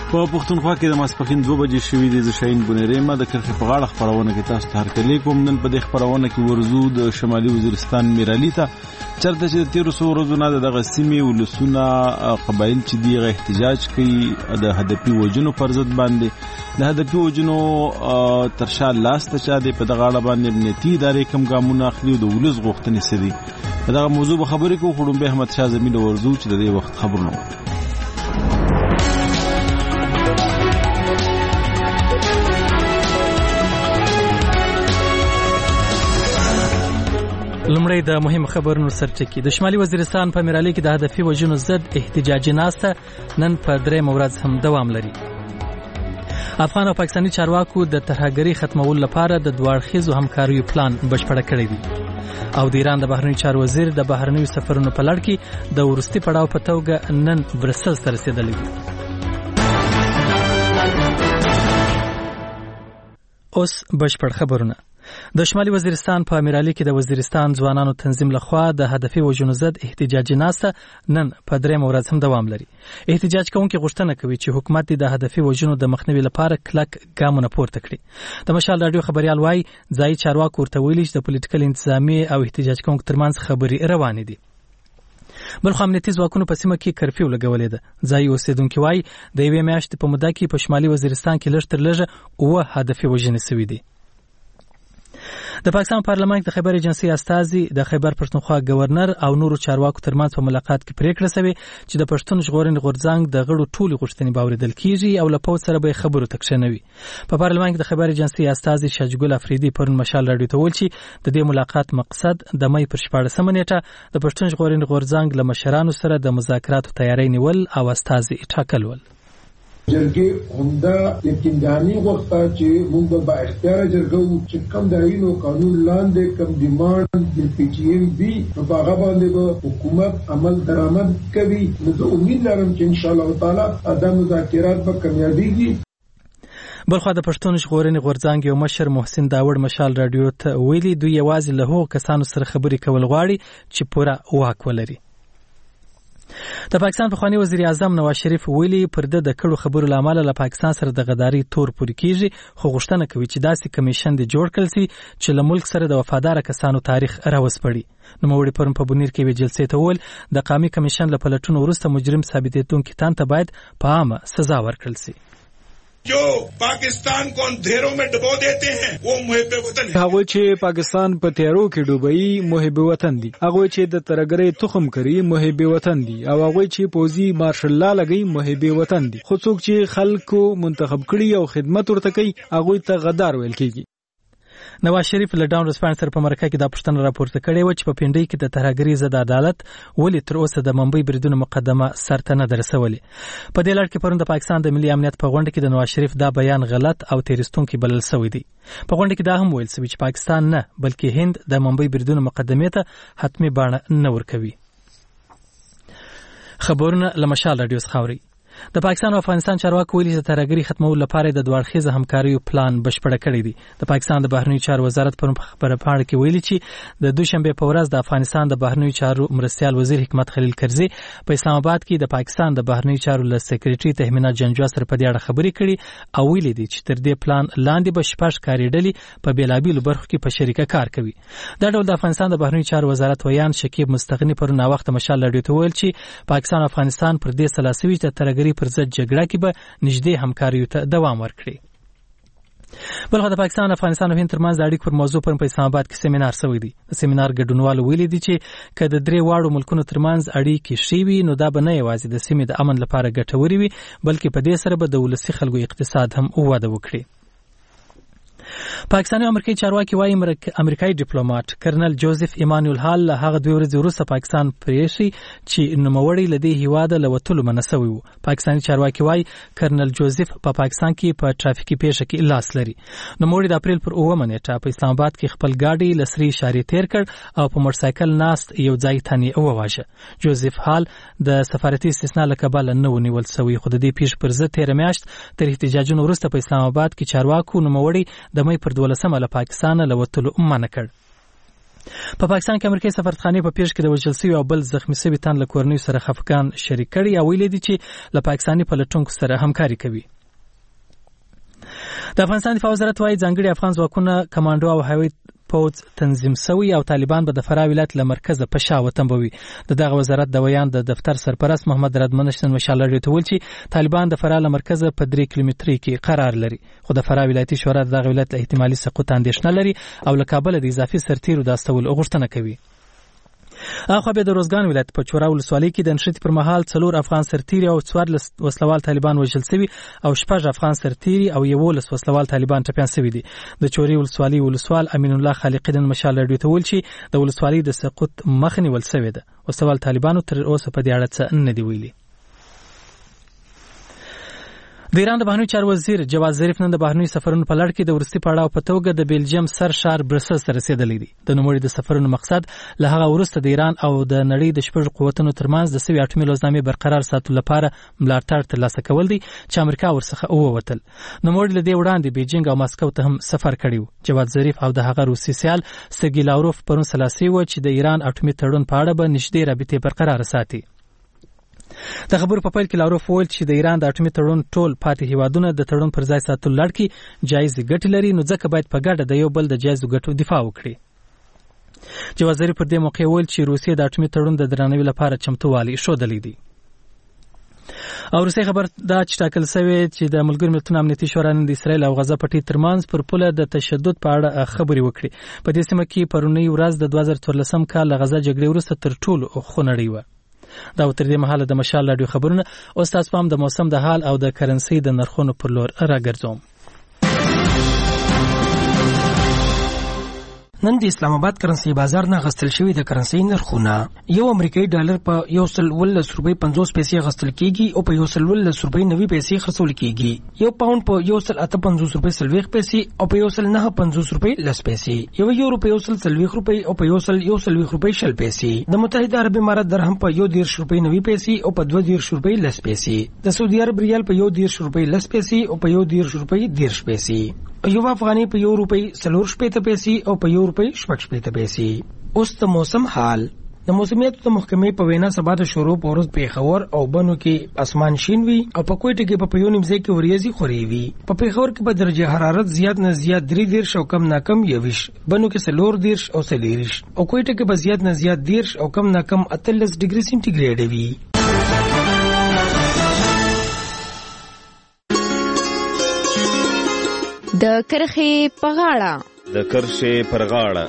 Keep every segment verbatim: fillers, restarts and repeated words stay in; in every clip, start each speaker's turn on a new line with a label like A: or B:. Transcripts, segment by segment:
A: په پښتونخوا کې د ماسپښین دوه بجې شوې دي. د شاهین بنیرېما د کرښې په غاړه خپرونه کې تاسو ته هرکلی کوم. نن په دې خپرونه کې ورزو د شمالي وزیرستان میرالي ته چرته چې د تیرو څو ورځو نه دغه سیمې ولسونه قبایل چې دي احتجاج کوي د هدفي وجنو پر ضد باندې. د هدفي وجنو تر شا لاس ته چا دی په دغه اړه باندې امنیتي ادارې کوم ګامونه اخلي او د ولس غوښتنې څه دي په دغه موضوع به خبرې کوو. خو لومبی احمد شاه زمین ورزو چې د دې وخت خبرونه
B: لمړی د مهم خبرونو سرټکی. د شمالي وزیرستان په میرالي کې د هدفي وژنو ضد احتجاجي ناسته نن په درېیمه ورځ هم دوام لري. افغان او پاکستاني چارواکو د ترهګرۍ ختمولو لپاره د دوه اړخیزو همکاریو پلان بشپړ کړی دی او د ایران د بهرنیو چارو وزیر د بهرنیو سفرونو په لړ کې د وروستي پړاو په توګه نن برسلز ته رسېدلی دی. اوس بشپړ خبرونه. د شمالي وزیرستان په میرالي کې د وزیرستان ځوانانو تنظیم لخوا د هدفي وژنو ضد احتجاجي ناسته نن په درېیمه ورځ هم دوام لري. احتجاج کوونکي غوښتنه کوي چې حکومت د هدفي وژنو د مخنیوي لپاره کلک ګامونه پورته کړي. د مشال راډیو خبريال وايي ځایي چارواکو ورته ویلي چې د پولیټیکل انتظامی او احتجاج کوونکو ترمنځ خبرې روانې دي. بلخو امنیتي ځواکونو په سیمه کې کرفیو لګولې ده. ځایي اوسیدونکي وايي د یوې میاشتې په موده کې په شمالي وزیرستان کې لږ تر لږه اوه هدفي وژنې شوي دي. د پاکستان پارلمان د خیبر ایجنسی استازي د خیبر پښتونخوا گورنر او نورو چارواکو ترمنځ په ملاقات کې پریکړه شوې چې د پښتون ژغورنې غورځنګ د غړو ټولې غوښتنې باوریدل کیږي او له پوځ سره به خبرو تکشنوي. په پارلمان کې د خیبر ایجنسی استازي شاجګل افریدي پرون مشال راډیو ته ویل چې د دې ملاقات مقصد د مې پر شپاړسمه نیټه د پښتون ژغورنې غورځنګ له مشرانو سره د مذاکراتو تیاری نیول او استازي ټاکل ول.
C: جرګې همدا یقینداني غوښته چې موږ به اختیار جرګو چې کم د عینو قانون لاندې کم ډیماند د پی ټی ایم بي په هغه باندې به حکومت عمل درآمد کوي. نو زه امید لرم چې ان شاء الله تعالی دا مذاکرات به کامیابیږي.
B: بلخو د پښتون ژغورنې غورځنګ یو مشر محسن داوړ مشال راډیو ته ویلي دوی یوازې له هغو کسانو سره خبرې کول غواړي چې پوره واک ولري. د پاکستان پخوانی وزیر اعظم نواز شریف ویلي پر د کړو خبرو لامل له پاکستان سره د غداري تور پوري کیږي. خو غوښتنه کوي چې داسې کمیشن د جوړ کړي چې له ملک سره د وفادار کسانو تاریخ راوسپړي. نو موړي پرم په بنیر کې وی جلسې ته ول د قومي کمیشن له پلټونو وروسته مجرم ثابتېدونکو تان ته باید په عامه سزا ورکړل شي.
D: जो पाकिस्तान को अंधेरों में डुबो देते हैं वो मुहिब वतन है.
E: هغه چې پاکستان په تیارو کې ډوبوي محب وطن دي. هغه چې د ترګرې تخم کوي محب وطن دي او هغه چې پوزي مارشل لا لګي محب وطن دي. خو څوک چې خلکو منتخب کړي او خدمت ورته کوي هغه ته غدار ویل کیږي. نواز شریف له ډاون ریسپانس سره په مرکه کې د پښتنو راپورته کړی و چې په پینډۍ کې د ترهګرۍ ضد عدالت ولې تر اوسه د ممبئی بریدونو مقدمه سرته نه درسولې. په دې لړ کې پرون د پاکستان د ملي امنیت په غونډه کې د نواز شریف دا بیان غلط او تیرستونکي بلل شوی دی. په غونډه کې دا هم ویل شوی چې پاکستان نه بلکې هند د ممبئی بریدونو مقدمه ته حتمی باڼه نه ورکوي. خبرونه لمشال راډیو څخه د پاکستان او افغانستان چارواکو ویلي چې ترهګرۍ ختمولو لپاره د دوه اړخیزه همکاریو پلان بشپړ کړی دی. د پاکستان د بهرنیو چارو وزارت په خبره پاڼه کې ویلي چې د دوشنبه په ورځ د افغانستان د بهرنیو چارو مرستیال وزیر حکمت خلیل کرزي په اسلام آباد کې د پاکستان د بهرنیو چارو له سکریټري تهمینه جنجوا سره په دې اړه خبرې کړي او ویلي دي چې تر دې پلان لاندې به شپږ کاري ډلې په بیلابیلو برخو کې په شریکه کار کوي. دا ډول د افغانستان د بهرنیو چارو وزارت ویان شکیب مستغنی پر نو وخت مشال راډیو ته ویل چې پاکستان او افغانستان پر دې سلاسوي د ترهګرۍ پر ضد جګړه کې به نږدې همکاریو ته دوام ورکړي. بلخو د پاکستان او افغانستان او هند ترمنځ د اړیکو پر موضوع په اسلام آباد کې سیمینار شوی دی. د سیمینار ګډونوالو ویلي دي چې که د درې واړو ملکونو ترمنځ اړیکې ښې وي نو دا به نه یوازې د سیمې د امن لپاره ګټورې وي بلکې په دې سره به د ولسي خلکو اقتصاد هم وده وکړي. پاکستاني امریکایي چارواکي وايي امریکایي ډیپلوماټ کرنل جوزف ایمانویل هال له هغه دوه ورځې وروسته پاکستان پریشي چې نوموړی له دې هیواده له وتلو منع شوی و. پاکستاني چارواکي وايي کرنل جوزف په پاکستان کې په ټرافیکي پیښه کې لاس لري. نوموړی د اپریل پر اوومه نیټه په اسلام آباد کې خپل ګاډي له سرې اشارې تیر کړ او په موټرسایکل ناست یو ځای ته وواژه. جوزف هال د سفارتي استثنا له کبله نه ونیول شوی خو د دې پیښې پر ضد تېره میاشت تر احتجاجونو وروسته په اسلام آباد کې چارواکو نوموړی د مې پر دولسمه له پاکستان له وتلو منع کړ.
B: په پاکستان کې امریکایي سفارتخانې په پیښ کې د وژل شوي او بل زخمي شوي تن له کورنیو سره خفګان شریک کړي او ویلي دي چې له پاکستاني پلټونکو سره همکاري کوي. د افغانستان دفاع وزارت وايي ځانګړي افغان ځواکونه کمانډو او هوایي پوځ تنظیم شوی او طالبان به د فراه ولایت له مرکزه په شا وتمبوي. د دغه وزارت د ویان د دفتر سرپرست محمد ردمنش نن مشال راډیو ته ویل چې طالبان د فراه له مرکزه په درې کیلومتري کې قرار لري، خو د فراه ولایتي شورا دغه ولایت له احتمالي سقوط اندېښنه لري او له کابل د اضافي سرتیرو د استولو غوښتنه کوي. اخو به د روزګان ولایت په چورا ولسوالۍ کې د نشټ پر مهال څلور افغان سرتیري او څوارلس وسلوال طالبان وژل شوي او شپږ افغان سرتیري او یولس وسلوال طالبان ټپیان شوي دي. د چوري ولسوالۍ ولسوال امین الله خالقی د مشال راډیو ته ویل چې د ولسوالۍ د سقوط مخه نیول شوې ده. وسلوال طالبانو تر اوسه په دې اړه څه نه دی ویلي. د ایران د بهرنیو چارو وزیر جواد ظریف نن د بهرنیو سفرونو په لړ کې د وروستي پړاو په توګه د بیلجیم سر شهر برسلز ته رسېدلی دی. د نوموړي د سفرونو مقصد له هغه وروسته د ایران او د نړۍ د شپږ قوتونو ترمنځ د سوي اټومي لوزنامې برقرار ساتلو لپاره ملاتړ ترلاسه کول دی چې امریکا ورڅخه ووتل. نوموړي له دې وړاندې بیجینګ او ماسکو ته هم سفر کړی و. جواد ظریف او د هغه روسي سیال سرګي لاوروف پرون سلاسي و چې د ایران اټومي تړون په اړه به نږدې رابطې برقرار ساتي. د خبرو په پیل کې لاوروف وویل چې د ایران د اټومي تړون ټول پاتې هیوادونه د تړون پر ځای ساتلو لړ کې جایزې ګټې لري، نو ځکه باید په ګډه د یو بل د جایزو ګټو دفاع وکړي. جواد ظریف پر دې موقع وویل چې روسیې د اټومي تړون د درناوي لپاره چمتووالی ښودلی دی. او روسي خبر دا چې ټاکل شوی چې د ملګرو ملتونو امنیتي شورا نن د اسرایل او غزه پټي ترمنځ پر پوله د تشدد په اړه خبرې وکړي. په دې سیمه کې پرونی ورځ د دوه زره څوارلسم کال له غزه جګړې وروسته تر ټولو خونړۍ وه. دا تر دې مهاله د مشال راډیو خبرونه او تاسو هم د موسم د حال او د کرنسي د نرخونو پر لور راګرځوم.
F: نن د اسلام آباد کرنسي بازار نه غستل شوی د کرنسي نرخونه یو امریکایي ډالر په یو سل ولس روپۍ پنځوس پیسې غستل کیږي او په یو سل ولس روپۍ نوي پیسې خرڅول کیږي. یو پاوند په یو سل اته پنځوس روپۍ سلويخ پیسې او په یو سل نه پنځوس روپۍ لس پیسې. یو یورو په یو سل سلويخ روپۍ او په یو سل یو سلويخ روپۍ شل پیسې. د متحده عرب امارات درهم په یو دیرش روپۍ نوي پیسې او په دوه دیرش روپۍ لس پیسې. د سعودي عرب ریال په یو دیرش روپۍ لس پیسې او په یو دیرش روپۍ دیرش پیسې. یو افغاني په یو روپۍ څلور شپېته پیسې او په یو روپۍ شپږ شپېته پیسې. اوس د موسم حال. د موسمیاتو د محکمې په وینا سبا د شروع په ورځ پیښور او بنو کې اسمان شین وي او په کوټه کې په یو نیم ځای کې وریځي خوري وي. په پیښور کې په درجه حرارت زیات نه زیات درې دیرش او کم نه کم یویش، بنو کې څلور دیرش او څلېرش او کوټه کې په زیات نه زیات دیرش او کم نه کم اتلس ډیګري سنټیګریډ وي.
G: د کرخې په غاړه
H: د کرښې پر غاړه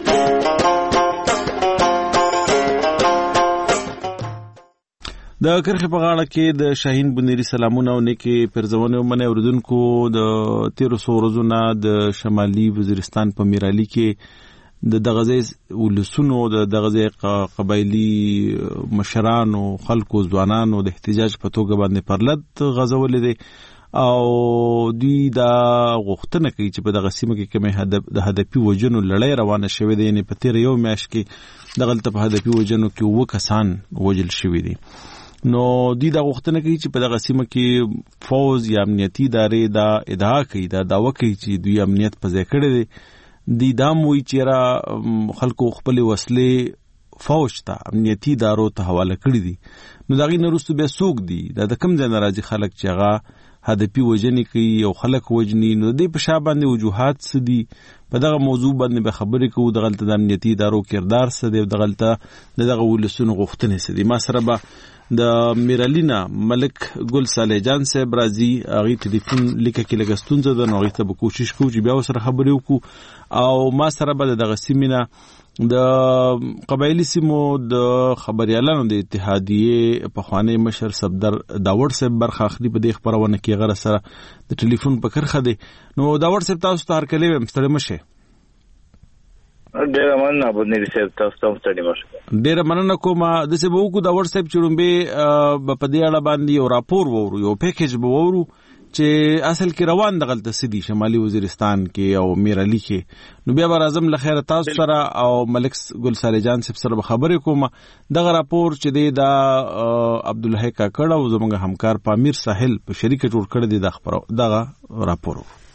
A: د کرخې په غاړه کې د شاهین بنيري سلامونه او نیکی پرځونه ومنه اوردونکو. د تیرو سو ورځو نه د شمالي وزیرستان په میرالي کې د دغه ولسونو د دغه قبایلی مشرانو خلکو ځوانانو د احتجاج په توګه باندې پرلط غزولې دي او دوی دا غوښتنه کوي چې په دغه سیمه کې کومه هدف د هدفي وجنو لړۍ روانه شوې ده. یعنی په تیر یو میاشت کې دغه په هدفي وجنو کې وو کسان وجل شوي دي. نو دوی دا غوښتنه کوي چې په دغه سیمه کې فوج یا امنیتي ادارې دا ادعا کوي دا داوا کوي چې دوی امنیت په ځای کړی دی. دی دا موي چې را خلکو خپل وسلې فوج ته امنیتي ادارو ته حواله کړی دي. نو دغه نورستو به سوق دي دا د کم ځای ناراضي خلک چې هغه هدفي وجنې کوي او خلک وجني. نو د دې په شا باندې وجوهات څه دي په دغه موضوع باندې به خبرې کوو. دغلته د امنیتي ادارو کردار څه دی او دغلته دغه ولسونو غوښتنې څه دي. ما سره به د میرالینا ملک ګل صالح جان صاحب راځي، هغه ټلیفون لیکه کې لګستونځه د نوغې ته به کوشش کوو چې بیا سره خبرې وکړو. او ما سره به دغه سیمینه د قبایلی سیمو د خبريالانو د اتحادیه په خوانی مشر صفدر داوړ صاحب برخه اخلي په دې خبرونه کې غره سره د ټلیفون په کرخه دي. نو داوړ صاحب تاسو ته هر کله مستړی مشه.
I: ډیره مننه بنيري صاحب، تاسو ته مستړی مشه.
A: ډیره مننه کوم. د څه وو کو داوړ صاحب چړمبه په دې اړه باندې یو راپور وورو، یو پیکیج وورو چې اصل کې روان د غلطه سدي شمالي وزیرستان کې او میرعلی کې. نو بیا بر اعظم لخير تاسو سره او ملک ګل صالح جان صاحب سره خبرې کوم. دغه راپور چې د عبد الله کاکړ او زموږ همکار پامیر ساحل په شریک جوړ کړی دی د خبرو دغه راپور.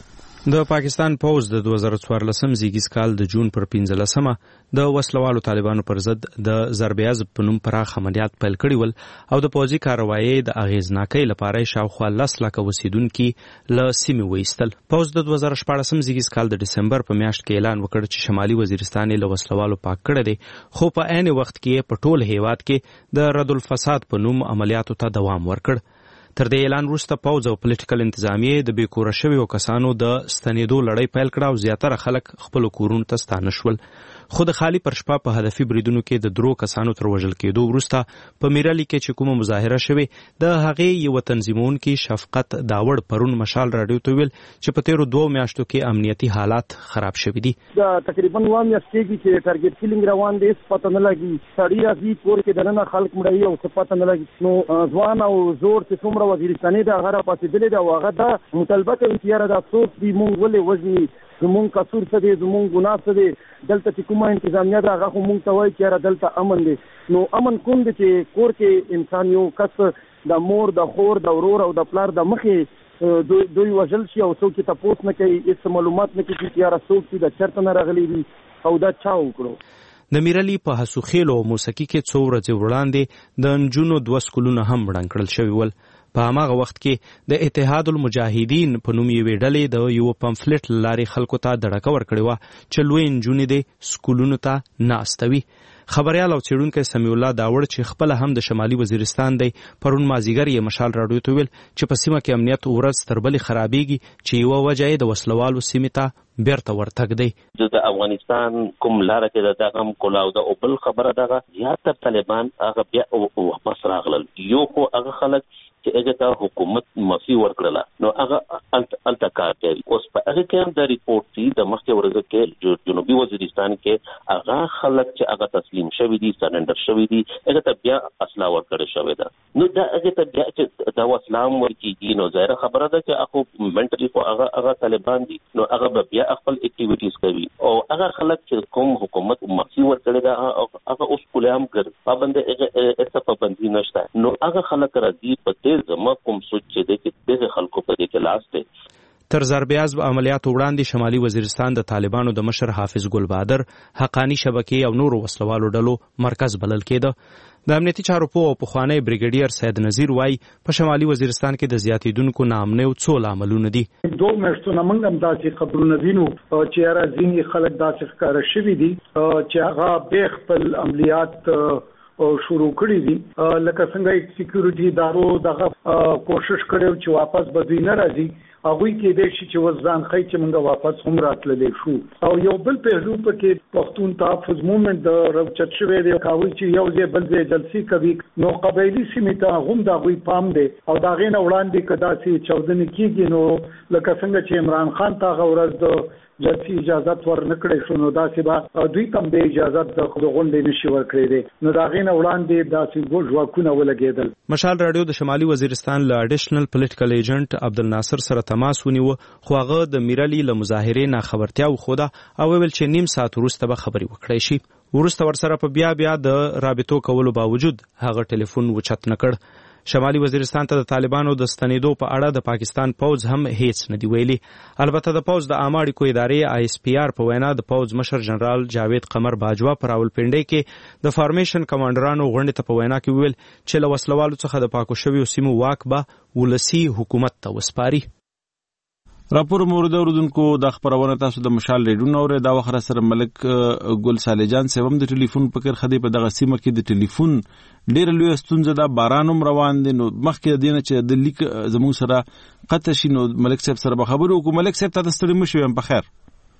H: د پاکستان پوز د دوه زره څوارلسم زیږیز کال د جون پر پنځلسمه د وسلوالو طالبانو پر ضد د ضربیاز په نوم پراخ عملیات پیل کړي ول او د پوځي کاروایي د اغیزناکۍ لپاره شاوخوا لس لکه اوسیدونکي له سیمې وایستل. پوز د دوه زره شپاړسم زیږیز کال د ډسمبر په میاشت کې اعلان وکړ چې شمالي وزیرستان یې له وسلوالو پاک کړی دی، خو په عین وخت کې په ټول هیواد کې د رد الفساد په نوم عملیاتو ته دوام ورکړ. تر دې اعلان وروسته پوځ او پولیټیکل انتظامیې د بې کوره شویو کسانو د ستنېدو لړۍ پیل کړه او زیاتره خلک خپلو کورونو ته ستانه شول. خو د خالي پر شپه په هدفي بریدونو کې د درو کسانو تر وژل کېدو وروسته په میرالي کې چې کومه مظاهره شوې د هغې یوه تنظیمونکي شفقت داوړ پرون مشال راډیو ته ویل چې په تېرو دوو میاشتو کې امنیتي حالات خراب شوي دي.
J: تقریبا اوه میاشت کېږي چې ټارګېټ کیلینګ روان دی، څه پته نه لګي. سړي راځي کور کې دننه خلک مړوي او څه پته نه لګي. نو ځوان او زوړ چې څومره وزیرستاني دی هغه راپاڅېدلی دی او هغه دا مطالبه کوي چې یاره دا څوک دي، موږ ولې وژني، زمونږ قصور څه دی، زمونږ ګناه څه دی، دلته چې کومه انتظامیه ده هغه خو مونږ ته وایي چې یاره دلته امن دی. نو امن کوم دی چې کور کې انسان یو کس د مور د خور د ورور او د پلار د مخې دوی دوی وژل شي او څوک یې تپوس نه کوي، هېڅ معلومات نه کوي چې یاره څوک چې د چېرته نه راغلی وي او دا چا وکړو.
H: د میرالي په حسوخیلو او موسکي کې څو ورځې وړاندې د نجونو دوه سکولونه هم ړنګ کړل شوي ول. په هماغه وخت کې د اتحاد المجاهدین په نوم یوې ډلې د یو پمفلټ له لارې خلکو ته دړکه ورکړې وه چې لوی نجونې دې سکولونو ته نه استوي. خبریال او څېړونکی سمیع الله داوړ چې خپله هم د شمالي وزیرستان دی پرون مازدیګر یې مشال راډیو ته ویل چې په سیمه کې امنیت ورځ تر بلې خرابېږي چې یوه وجه یې د وسلوالو سیمې ته بیرته ورتګ دی.
K: د افغانستان کوم لاره کې د دغه کلاو ده او بل خبره دغه زیاتره طالبان هغه بیا واپس راغلل. یو خو هغه خلک چې هغه ته حکومت معافي ورکړله نو هغه الته کار کوي. اوس په هغه کې هم د ریپورټ دي د مخکې ورځ کې جنوبي وزیرستان کې هغه خلک چې هغه تسلیم شوي دي، سرنډر شوي دي، هغه ته بیا اسلحه ورکړې شوې ده. نو دا هغه ته بیا چې دا اسلام ورکېږي نو ظاهره خبره ده چې هغه منټلي خو هغه هغه طالبان دي، نو هغه به بیا خپل اکټیویټیز کوي او هغه خلک چې کوم حکومت معافي ورکړې ده هغه اوس کله هم ګر پابند هغه پابندي نشته. نو هغه خلک راځي په زما کوم سوچ چې د دې خلکو په دې کې لاس دی.
H: تر ضربیاز عملیاتو وړاندې شمالي وزیرستان د طالبانو د مشر حافظ ګل بهادر حقانی شبکې او نورو وسلوالو ډلو مرکز بلل کېده. د امنیتي چارو پوه او پخوانی بریګیډیر سید نذیر وایي په شمالي وزیرستان کې د زیاتېدونکو ناامنیو څو لاملونه دي.
L: دوه میاشتو نه موږ هم داسې خبرونه وینو چې یاره ځینې خلک داسې ښکاره شوي دي چې هغه بیا خپل عملیات او شروع کړی دي، لکه څنګه سکیورټي ادارو دغه کوشش کړو چې واپس به دوی نه راځي، هغوی کېدای شي چې وځان ښایي چې موږ واپس هم راتللی شو. او یو بل پهلو پکې پښتون تحفظ مومنټ د راوچت شوی دی، هغوی چې یو ځای بل ځای جلسې کوي نو قبایلي سیمې ته هم د هغوی پام دی او د هغې نه وړاندې که داسې چاودنې کېږي نو لکه څنګه چې عمران خان ته هغه ورځ د جلسې اجازت ور نه کړی شو نو داسې به دوی ته هم د اجازت د غونډې نشي ورکړی دی، نو د هغې نه وړاندې داسې ژواکونه ولګېدل.
H: مشال راډیو د شمالي وزیرستان له اډیشنل پولیټیکل ایجنټ عبدالناصر سره تماس ونیوه خو هغه د میرالي له مظاهرې ناخبرتیا وښوده او ویل چې نیم ساعت وروسته به خبرې وکړی شي. وروسته ورسره په بیا بیا د رابطو کولو باوجود هغه ټلیفون اوچت نه کړ. شمالي وزیرستان ته د طالبانو د ستنېدو په اړه د پاکستان پوځ هم هیڅ نه دی ویلي. البته د پوځ د عامه اړیکو ادارې آی اس پی آر په وینا د پوځ مشر جنرال جاوید قمر باجوا په راولپنډۍ کې د فارمیشن کمانډرانو غونډې ته په وینا کې ویل چې له وسلوالو څخه د پاکو شویو سیمو واک به ولسي حکومت ته وسپاري.
A: راپور مورد اوردونکو د خبرونه تاسو د مشال ریډیو نو دا وخت سره ملک ګل صالح جان سیوم د ټلیفون په کر خدي په دغه سیمه کې د ټلیفون ډیر لوی ستونزه ده، بارانوم روان دي. نو مخکې دینه چې د لیک زموږ سره قطع شي نو ملک صاحب سره به خبرو وکړو. ملک صاحب ته ستړي مشو یم په خیر.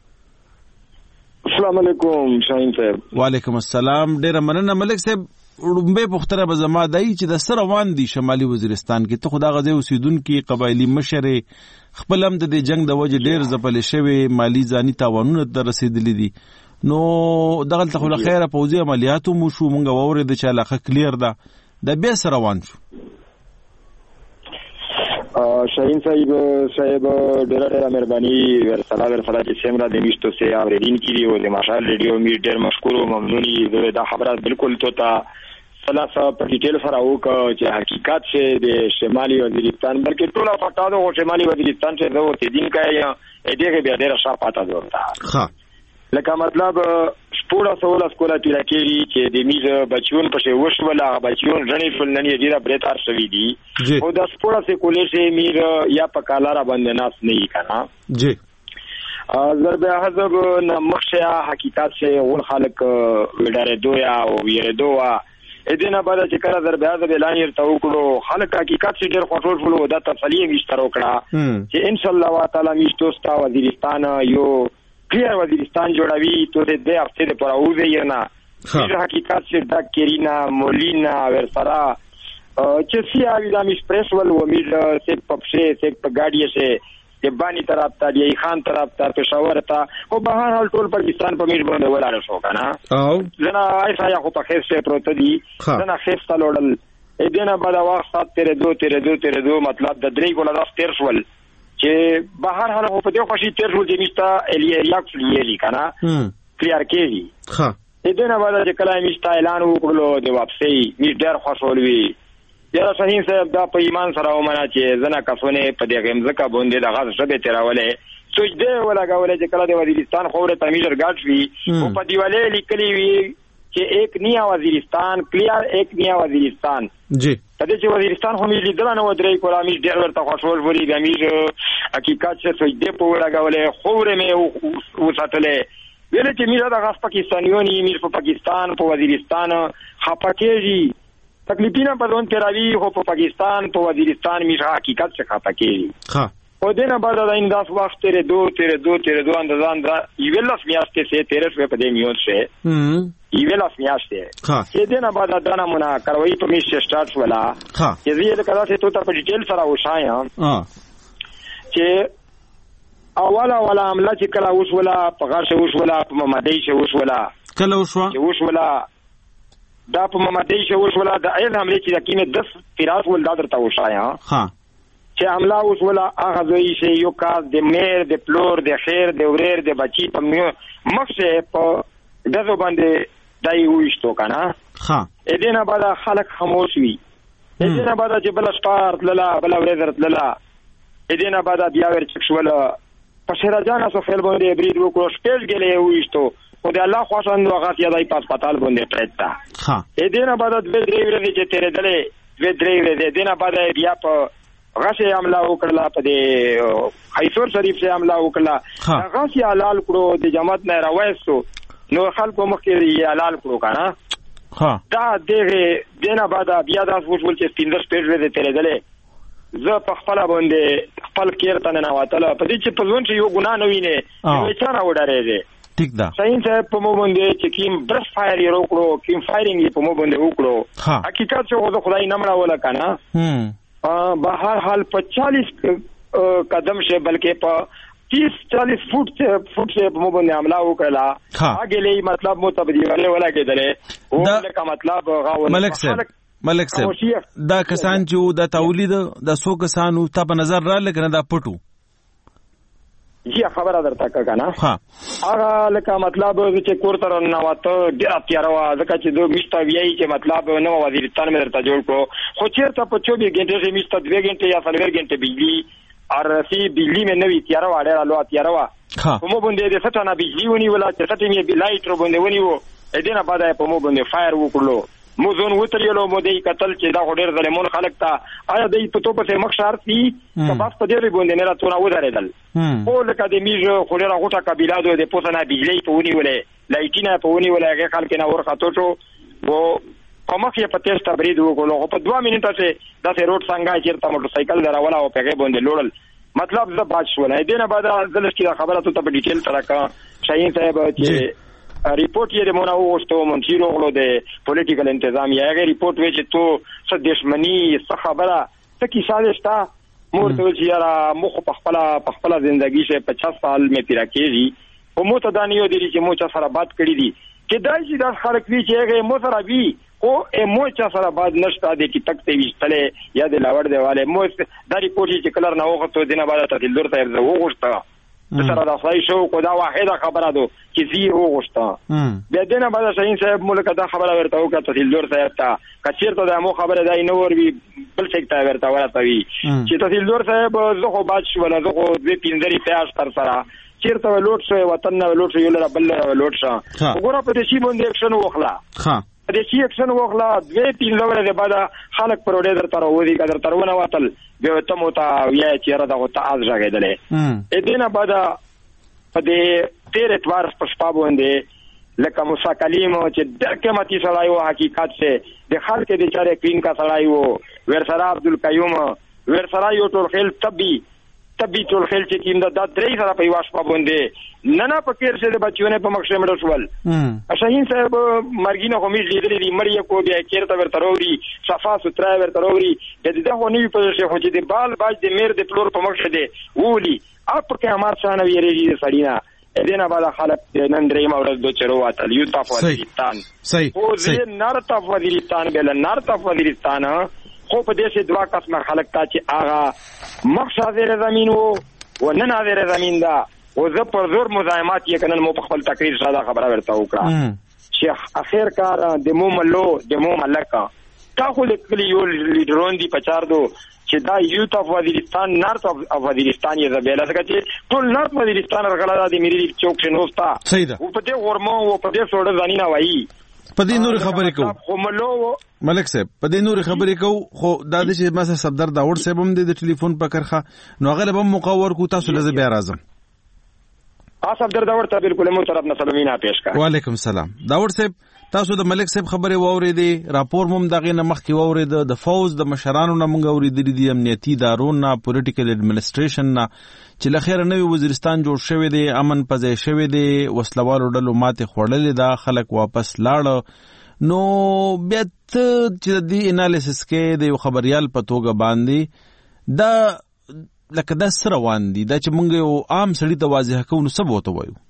M: السلام علیکم شاهین صاحب.
A: وعلیکم السلام. ډیر مننه ملک صاحب. وړومبه پختره به زما دای چې د سره روان دي شمالي وزیرستان کې ته خدا غځي اوسیدونکو قبایلی مشر خپل هم د دې جنگ د وجه ډیر ځپل شوی مالی ځاني تاوانونه در رسیدلې دي. نو دغه ته خو له خیره پوځي عملیاتو مو شو مونږ ووري د چا علاقه کلیر ده د بیا سره روان شو.
M: شاهین صاحب صاحب ډېره ډېره مهرباني ورسره ورسره چې سیمرا د میشتو سي اوریدونکي او د مشال ریډیو می ډېر مشکور او ممنونی. دا خبره بالکل تو ته خلاص په ډیټیل سره وکړو چې حقیقت څه د شمالي وزیرستان بلکې ټول پټاو او شمالي وزیرستان څه زو ته دین کای دغه بیا ډیر شاپاته ورته
A: ها
M: لکه مطلب سپورا سوال اسکولا تیر کېږي چې د میز بچون په شی وشولا بچون ژنې فل نن یې ډیره برتار شوې دي او د سپورا سه کولې سه میر یا په کالارا باندې ناس نه کنا
A: جی
M: ضرب حذف نه مخشیا حقیقت سے ول خلق وډاره دویا او ویره دوه ادینه بعد چې کله ضرب حذف اعلان ورته وکړو خلق حقیقت سے ډیر خوشحال فلو د تفصیلی مشترک کړه چې ان شاء الله تعالی میشتوستا وزیرستان یو کلیر وزیرستان جوړوي ته د دې هفته لپاره اوځي یا نه چې حقیقت چې دا کرینا مولینا ورسرا چې سی اوی د ایکسپریس ول و می سیک پپشه سیک په گاډي سه د بانی طرف ته دی خان طرف ته پېښور ته او بهر حال ټول پاکستان په میډ باندې ولاړ شو کنه او زنا ایسا یا خو په خیر څه پروت دي زنا خسته لوړل ا دینه بعد وخت سات تیرې دو تیرې دو تیرې دو مطلب د درې ګول د تیر شول چې بهر حال په دې خوشي تیر شول چې میستا الیا کلیلی کنه کلیر کېږي
A: ها
M: ا دینه بعد چې کله میستا اعلان وکړلو د واپسي می ډېر خوشحال وی یا صحیح صاحب دا په ایمان سره ومنه چې زنه کفونه په دې غمزکه باندې د غاز شبه تیراولې سوچ دې ولګولې چې کله د وزیرستان خوره تمیزر گاټ وی او په دیواله لیکلی وی چې ایک نیا وزیرستان کلیر ایک نیا وزیرستان
A: جی
M: په دې چې وزیرستان هم لیدل نه ودرې کولا می ډېر ورته خوشحال وری غمیز حقیقت څه سوچ دې په ولګولې خوره مې وساتلې ویل چې میرا د غاز پاکستانیونی میر په پاکستان په وزیرستان خپکېږي تکلیفینا په دون تیراوی خو په پاکستان په وزیرستان میشه حقیقت څخه خطا کیږي
A: ها
M: او دینه بعد د انداز وخت تیرې دو تیرې دو تیرې دو اندازان دا ایولاس میاشتې سه تیرې سو په دې میون شه
A: هم
M: ایولاس میاشتې
A: ها
M: چې دینه بعد دا نمونه کاروي په میشه سٹارټ ولا
A: ها
M: چې زه دا کدا ته تو ته په ډیټیل سره وشایم
A: ها
M: چې اوله ولا عمله چې کله وشولا په غاښه وشولا په ممدی شه وشولا
A: کله وشوا
M: چې وشولا دا په ممدی شو وشولا د اې حمله چې د کینه دس فراس ول دادر ته وشایا
A: ها
M: چې حمله وشولا هغه دوی شی یو کاس د میر د پلور د خیر د وریر د بچی په مخه په دغه باندې دای وښتو کنه
A: ها
M: اې دینه بعد خلک خاموش وي اې دینه بعد چې بل سپارت لاله بل وریر لاله اې دینه بعد بیا ور چک شول په شهرجان اسو خپل باندې برید وکړو سپیل ګلې وښتو او د الله خوښند وغات یادای په هسپتال باندې پرېتا
A: ها
M: اې دینه بعد د درې ورځې چې تیرې دلې د درې ورځې دینه بعد بیا په غشه عمله وکړه په دې خیسور شریف سے عمله وکړه غشه حلال کړو د جماعت نه راوېستو نو خلکو مخکې یې حلال کړو کنه
A: ها
M: دا دغه دینه بعد بیا د فوټبال چې سپینډر سپیډ ورځې تیرې دلې زه په خپل باندې خپل کېرته نه واتله په دې چې په ځون چې یو ګناه نه ویني نو څه نه وډارېږي
A: ټیک ده
M: صحیح صاحب په مو باندې چې کیم برس فایر یې وکړو کیم فایرینګ په مو باندې وکړو حقیقت څه خو خدای نه مړه ولا کنه هم به هر حال په چالیس قدم شه بلکې په تیس چالیس فوټ فوټ سے په مو باندې حمله وکړه هغه لې مطلب مو تبدیل ولا کېدلې او لکه مطلب غاول
A: ملک صاحب ملک صاحب دا کسان چې د تولید د سو کسانو ته په نظر را لګنه دا پټو
M: جی خبره درته کړه
A: ها
M: هغه لکه مطلب چې کور تر نه واته ډیر تیاروا ځکه چې دوه میشته ویای چې مطلب نو وزیرستان مې درته جوړ کړو خو چیرته په چوبیس غنټه کې میشته دوه غنټه یا څلور غنټه بجلی ارسی بجلی مې نوې تیاروا ډیر لو تیاروا په مو باندې د ستانه بجلی ونی ولا چې ستې مې بلایټ رو باندې ونی وو ا دینه بعد په مو باندې فایر وکړلو مو زون وتریلو مو دې قتل چې دا ډېر ظلمون خلک تا آیا دې په تو په مخ شرط دي کباب په دې باندې نه راتونه ودرېدل او لکه دې میژه خوري غوټه قبيله د پوسنه بجلی په ونی ولې لایټینه په ونی ولې هغه خلک نه ورخاتو شو وو کومه کې په تیسټ برید وکړو په دوه منټه کې داسې روډ څنګه چیرته موټر سایکل دراولا او په باندې لوړل مطلب زه باج شو نه دې نه بعد ځل چې خبره ته په ډیټیل سره کا شاهین صاحب چې ریپورت یې د مونږ وغوښتو منشي روغلو د پولیټیکل انتظامیه هغه ریپورت وی چې تو څه دښمنی څه خبره څه کیسه شته مور ته چې یاره مخ په خپل په خپل ژوندۍ شه پچاس سال مې پیرا کېږي او مو ته دانیو دي چې مو چا سره بات کړی دي کې دای چې د خلک وی چې هغه مو سره وی او مو چا سره بات نشته د کی تک ته وشتله یا د لاور دیواله مو دا ریپورت چې کلر نه وغوښتو دینه بعد ته دلور ته وغوښته سره د خدای شو کو دا واحده خبره ده چې زی وغوښته بیا دنه بعد شاهین صاحب ملک دا خبره ورته وکړه تحصیلدار صاحب ته کچیرته د مو خبره دای نو ور وی بل څه ته ورته ورته وی چې تحصیلدار صاحب زه خو باج شو ولا زه خو دې پینځري پیاش تر سره چیرته لوټ شو وطن نه لوټ شو یو لره بل لوټ شو وګوره په دې شی باندې اکشن وکړه ها د شي اکشن وکړه دوی پینځه ورځې بعد خلک پر وړې در تر ودی قدر ترونه وتل به ته مو ته ویا چیرې دا غوته از راغېدلې ا دې نه بعد په دې تیر اتوار په شپه باندې لکه موسی کلیم چې د قیمتي سړی وو حقیقت څه د خلک د چارې کین کا سړی وو ورسره عبدالقیوم ورسره یو ټول خل تبي تبي ټول خل چې کیم د درې سره په واش په باندې نه نه پکیر شه د بچونه په مخ مړ شول شاهین صاحب مرګینه خو میږي لیدلې دي مړی کو بیا کېرته ورته وروړي صفا سترا ورته وروړي د دې خو نیو په شه خو چې د بال باج د میر د پلور په مخ شه دي وولي اپ کې امر څنګه ویریږي سړینا دینه بالا خلک نن درې مورز دو چرو واتل یو تاف وزیرستان
A: صحیح
M: او دې نار تاف وزیرستان بل نار تاف وزیرستان خو په دې سه دوا قسمه خلک تا چې آغا مقصد زمين وو ونن هغه زمين دا او زه پر زور مزاحمت یې کنن مو په خپل تقریر ساده خبره ورته وکړه چې اخر کار د مو ملو د مو ملکا تا خو لیکلی یو لیډرون دی پچار دو چې دا یوت اف وزیرستان نارت اف وزیرستان یې زبېله څنګه چې ټول نارت وزیرستان رغلا د میری چوک شنوستا
A: صحیح ده
M: او په دې ورمو او په دې سوړ ځانینا وایي
A: په دې نور خبرې کو
M: خو ملو
A: ملک صاحب په دې نور خبرې کو خو دا د چې مثلا صدر داوود صاحب هم د ټلیفون په کرخه نو غلب هم مقور کو تاسو لزه بیا راځم
M: ا صدر داوود ته بالکل مو طرف نه سلامونه پیش کا
A: وعلیکم السلام داوود صاحب تاسو د ملک صاحب خبرې واورېدې راپور مم دغه نه مخکې واورېد د فوز د مشرانو نه مونږ اورېدلې دي امنیتي ادارو نه پولیټیکل اډمنسټریشن نه چې لخر نوې وزیرستان جوړ شوی دی امن پځای شوی دی وسلوالو ډلو ماته خوړلې دا خلک واپس لاړ نو بیا چې د انالیسس کې د یو خبريال په توګه باندې دا لکه دا سره روان دي دا چې مونږ یو عام سړی ته واضح کوو نو څه وته وایو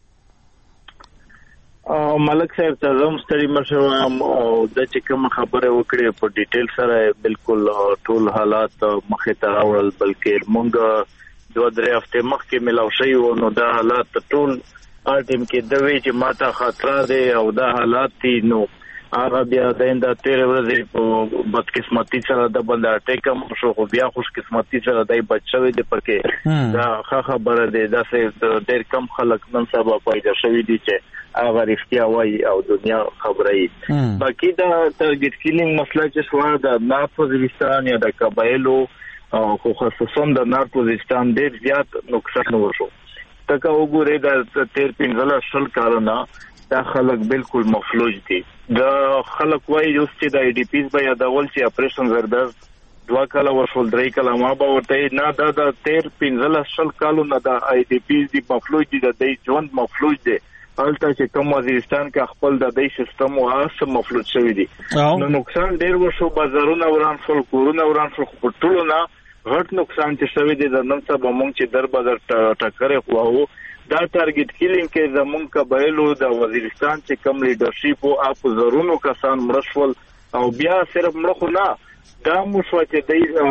N: ملک صاحب ته زم ستړي مشوم او د چې کوم خبره وکړې په ډیټیل سره بالکل ټول حالات مخه ته راوړل بلکې مونږ دوه درې هفته مخکې ملاو شوی و نو دا حالات ټول اټیم کې د وی چې ماته خطر دی او دا حالات دي نو هغه بیا د انده تیر ورځې په بدقسمتي سره د بند اټیکم شو خو بیا خوش قسمتي سره دای بچوي دي پرکې دا ښه خبره ده دا څه ډېر کم خلک نن سبا پیدا شوی دي چې هغه رښتیا وایي او دنیا خبره یې باقي دا ټارګټ کیلینګ مسله چې شو د نارت وزیرستان یا د قبایلو خو خصوصا د نارت وزیرستان ډېر زیات نقصان وشو تکه وګورئ د تیر پنځله شل کارونه دا خلک بالکل مفلوج دي دا خلک وایي چې د ای ډی پیز به یادول چې اپریشن زردست دوا کاله وشول درې کاله ما به ورته نه دا د تیر پنځله شل کالونه د ای ډی پیز دی مفلوج دي د دې ژوند مفلوج دي البته چې کوم وزیرستان کې خپل د دې سیستم او اس مفلوج شوی دي نو نقصان ډیر وشو بازارونه وران شول کورونه وران شول ټولو نه غټ نقصان چې شوی دی د نن سبا مونږ چې در بازار ټکرې خو دا ټارګټ کیلینګ کې زمونږ قبایلو د وزیرستان چې کم لیډرشپ او اپ زرونو کسان مرشول او بیا صرف مړ خو نه دا مو شو چې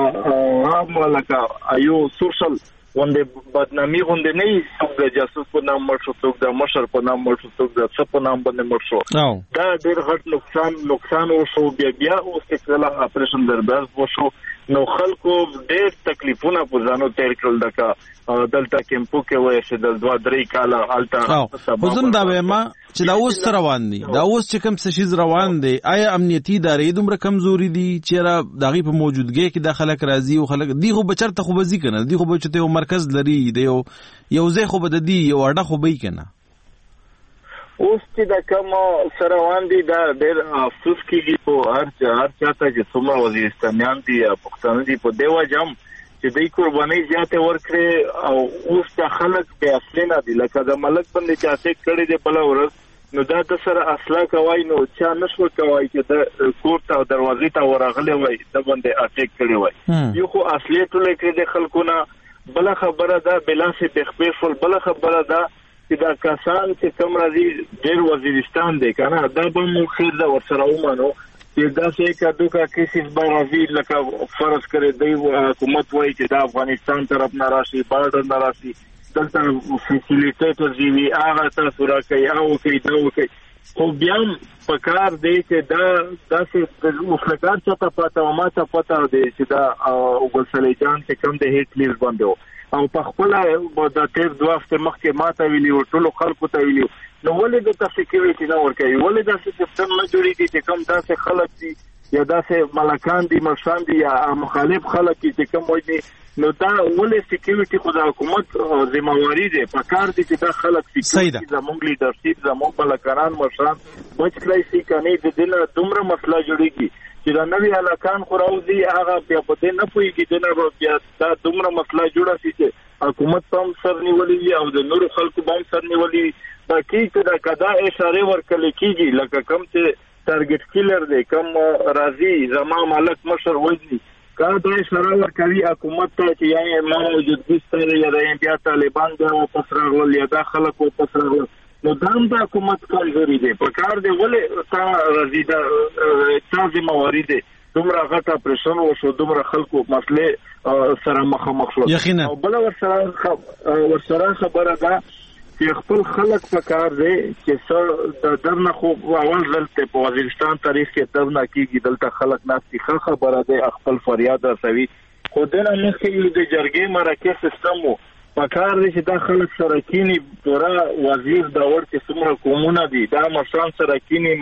N: د عام لکه ایو سوشل ونده بدنامي غونډه نه څوک د جاسوس په نام مړ شو څوک د مشر په نام مړ شو څوک د څه په نام باندې مړ شو دا ډېر غټ نقصان نقصان وشو بیا بیا اوس چې اپریشن درباز وشو نو خلکو ډېر تکلیفونه په ځانو تیر کړل دغه دلته کیمپو کې وایي چې د دوه درې کاله الته
A: سبا زم دا وایم چې دا اوس روان دي دا اوس چې کوم څه شي روان دي آیا امنیتي ادارې دومره کمزوري دي چې را دغه په موجودګۍ کې د خلک راضي او خلک دی خو بچرته خو بزی کنه دی خو بچته یو مرکز لري دی یو یو ځای خو بد دی یو اډه خو به کنه
N: اوس چې د کوم سره روان دي دا ډېر افسوس کیږي په هر هر چاته چې څومره وزیرستانیان دي پښتانه دي په دیوا جام چې دوی قرباني زیاته ورکړي او اوس د خلک په اصل نه دي لکه د ملک باندې چې اټیک کړي دی بل ورځ نو دا د سره اصله کوي نو چا نشو کوي چې د کوټ او دروازې ته ورغلي وای د باندې اټیک کړي وای یو خو اصلي ټول کې د خلکونه بل خبره ده بلاسه بخبيفل بل خبره ده چې دا کسان چې کوم راځي ډېر وزیرستان دی کنه دا به مو خیر دا ورسره ومنو چې دا څه کډو کا کیسز به راځي لکه فرض کړي دی حکومت وایي چې دا افغانستان طرف نه راشي بارډر نه راشي دلته فیسیلیټیټر دی وی هغه تاسو راکړئ او کې دا وکړئ خو بیا په کار دی چې دا داسې د وفلګار څخه پته او ما ته پته دی چې دا وګلسلی جان چې کوم د هیټ لیز باندې او په خپل د تیر دوه هفته مخکې ما ته ویلي او ټولو خلکو ته ویلي نو ولې د سکیورټي نه ورکوي ولې داسې سیستم نه جوړېږي چې کوم داسې خلک دي یا داسې ملکان دي مرشان دي یا مخالف خلک چې کوم وایي نو دا ولې سکیورټي خو د حکومت ذمہواری دی په کار دي چې دا خلک سکیورټي زموږ لیډرشپ زموږ ملکان مرشان بچ کړی سي کني د دنیا دومره مسله جوړیږي چې دا نوی علاقان خو راوځي هغه بیا په دې نه پوهېږي دنیا بیا دا دومره مسله جوړه سي چې حکومت هم سر نیولي او د نورو خلکو هم سر نیولي باقي چې دا کدا اشاره ورکړل کیږي لکه کم چې ټارګټ کیلر دی کم راضي زما مالک مشر وځي کله دا اشاره ورکوي حکومت ته چې یا ما موجودګي ستاره یا د بیا طالبان دا واپس راغلل یا دا خلک واپس راغلل نو دا هم د حکومت کمزوري دی په کار دی ولې تا راضي دا تا ذمہواری دی دومره غټه پرېشن وشو دومره خلکو مسلې سره مخامخ شو او بل ورسره ورسره خبره ده چې خپل خلک په کار دی چې څو د درنه خو اول دلته په وزیرستان تاریخ کې درنه کېږي دلته خلک ناستي خبره دی خپل فریاد رسوي خو دنه مخکې د جرګې مرکه سیستم وو په کار دی چې دا خلک سره کینی پورا وزیر دا ورته څومره کومونه دي دا مشران سره کینی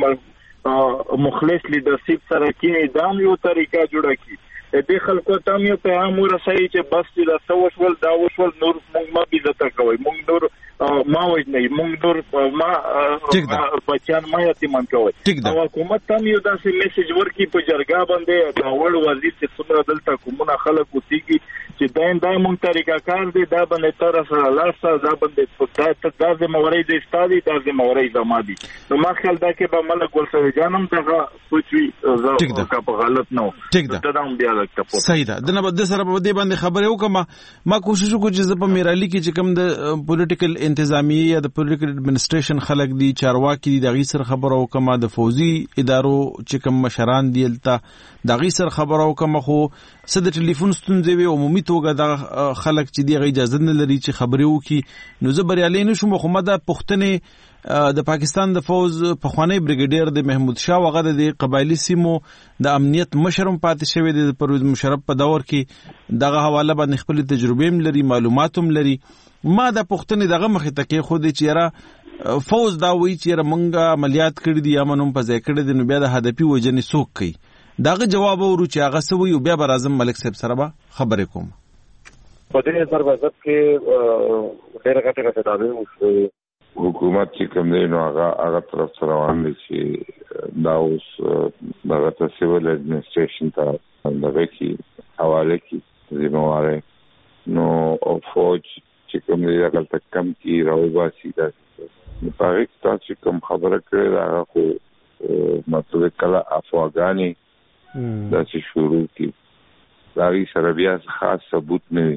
N: مخلص لیدرشپ سره کینی دا یو طریقه جوړه کی دې خلکو ته یو پیغام ورسوي چې بس دا څه وشول دا وشول نور موږ ما بیزته کوي موږ نور ما وځنی موږ نور ما بچان ما یتیمان کوي او حکومت ته یو داسې میسج ورکړي په جرګه باندې دا وړ وزیر چې څومره دلته کومونه خلک وتیږي چې دا دا موږ طریقه کار دی دا باندې تر سره لاسه دا باندې دا ذمہواری د استادي دا ذمہواری زما دي نو ما خیال دا کې به ملک ولسوي جانم ته پوښتوي زه کا په غلط نه ته دا هم بیا لکه
A: صحیح ده د نه د سره په دې باندې خبره وکم ما کوشش وکړم چې زه په میرالي کې چې کوم د پولیټیکل انتظامی یا د پولیټیکل ایڈمنسټریشن خلک دي چارواکي دي دغه سره خبره وکم د فوزي ادارو چې کوم مشران دي الته دغه سره خبره وکم خو صد ټلیفون ستونزې وي عمومي توګه د خلک چې دی اجازه نه لري چې خبرې وکړي نو زه بریالي نشم خو مده پښتنې د پاکستان د فوز پخوانی بریګیډیر د محمود شاه وغه د قبایلی سیمو د امنیت مشرم پاتې شوی د پرویز مشرف په دور کې دغه حواله باندې خپل تجربه هم لري معلومات هم لري ما د پښتنې دغه مخې ته کې خو د چیرې فوز دا وی چې رمنګ عملیات کړی دي امنوم په ځای کړی دي نو بیا د هدفي وجنې سوک کوي داغه جواب ورو چې هغه سوي او بیا بر اعظم ملک صاحب سره به خبرې کوم
O: په دې سربازت کې ډېر غټه غټه دادې
P: حکومت چې کوم دی نو هغه هغه طرف سره روان دي چې دا اوس دغه ته سیول ایڈمنسټریشن ته دغه کې حواله کې ذمہواری نو او فوج چې کوم دی هغه ته کم کې راوباسي دا په هغه تاسو کوم خبره کړې دا خو مطلب کله افواګانی دا چې شروع کی دا وی سره بیا خاص ثبوت نه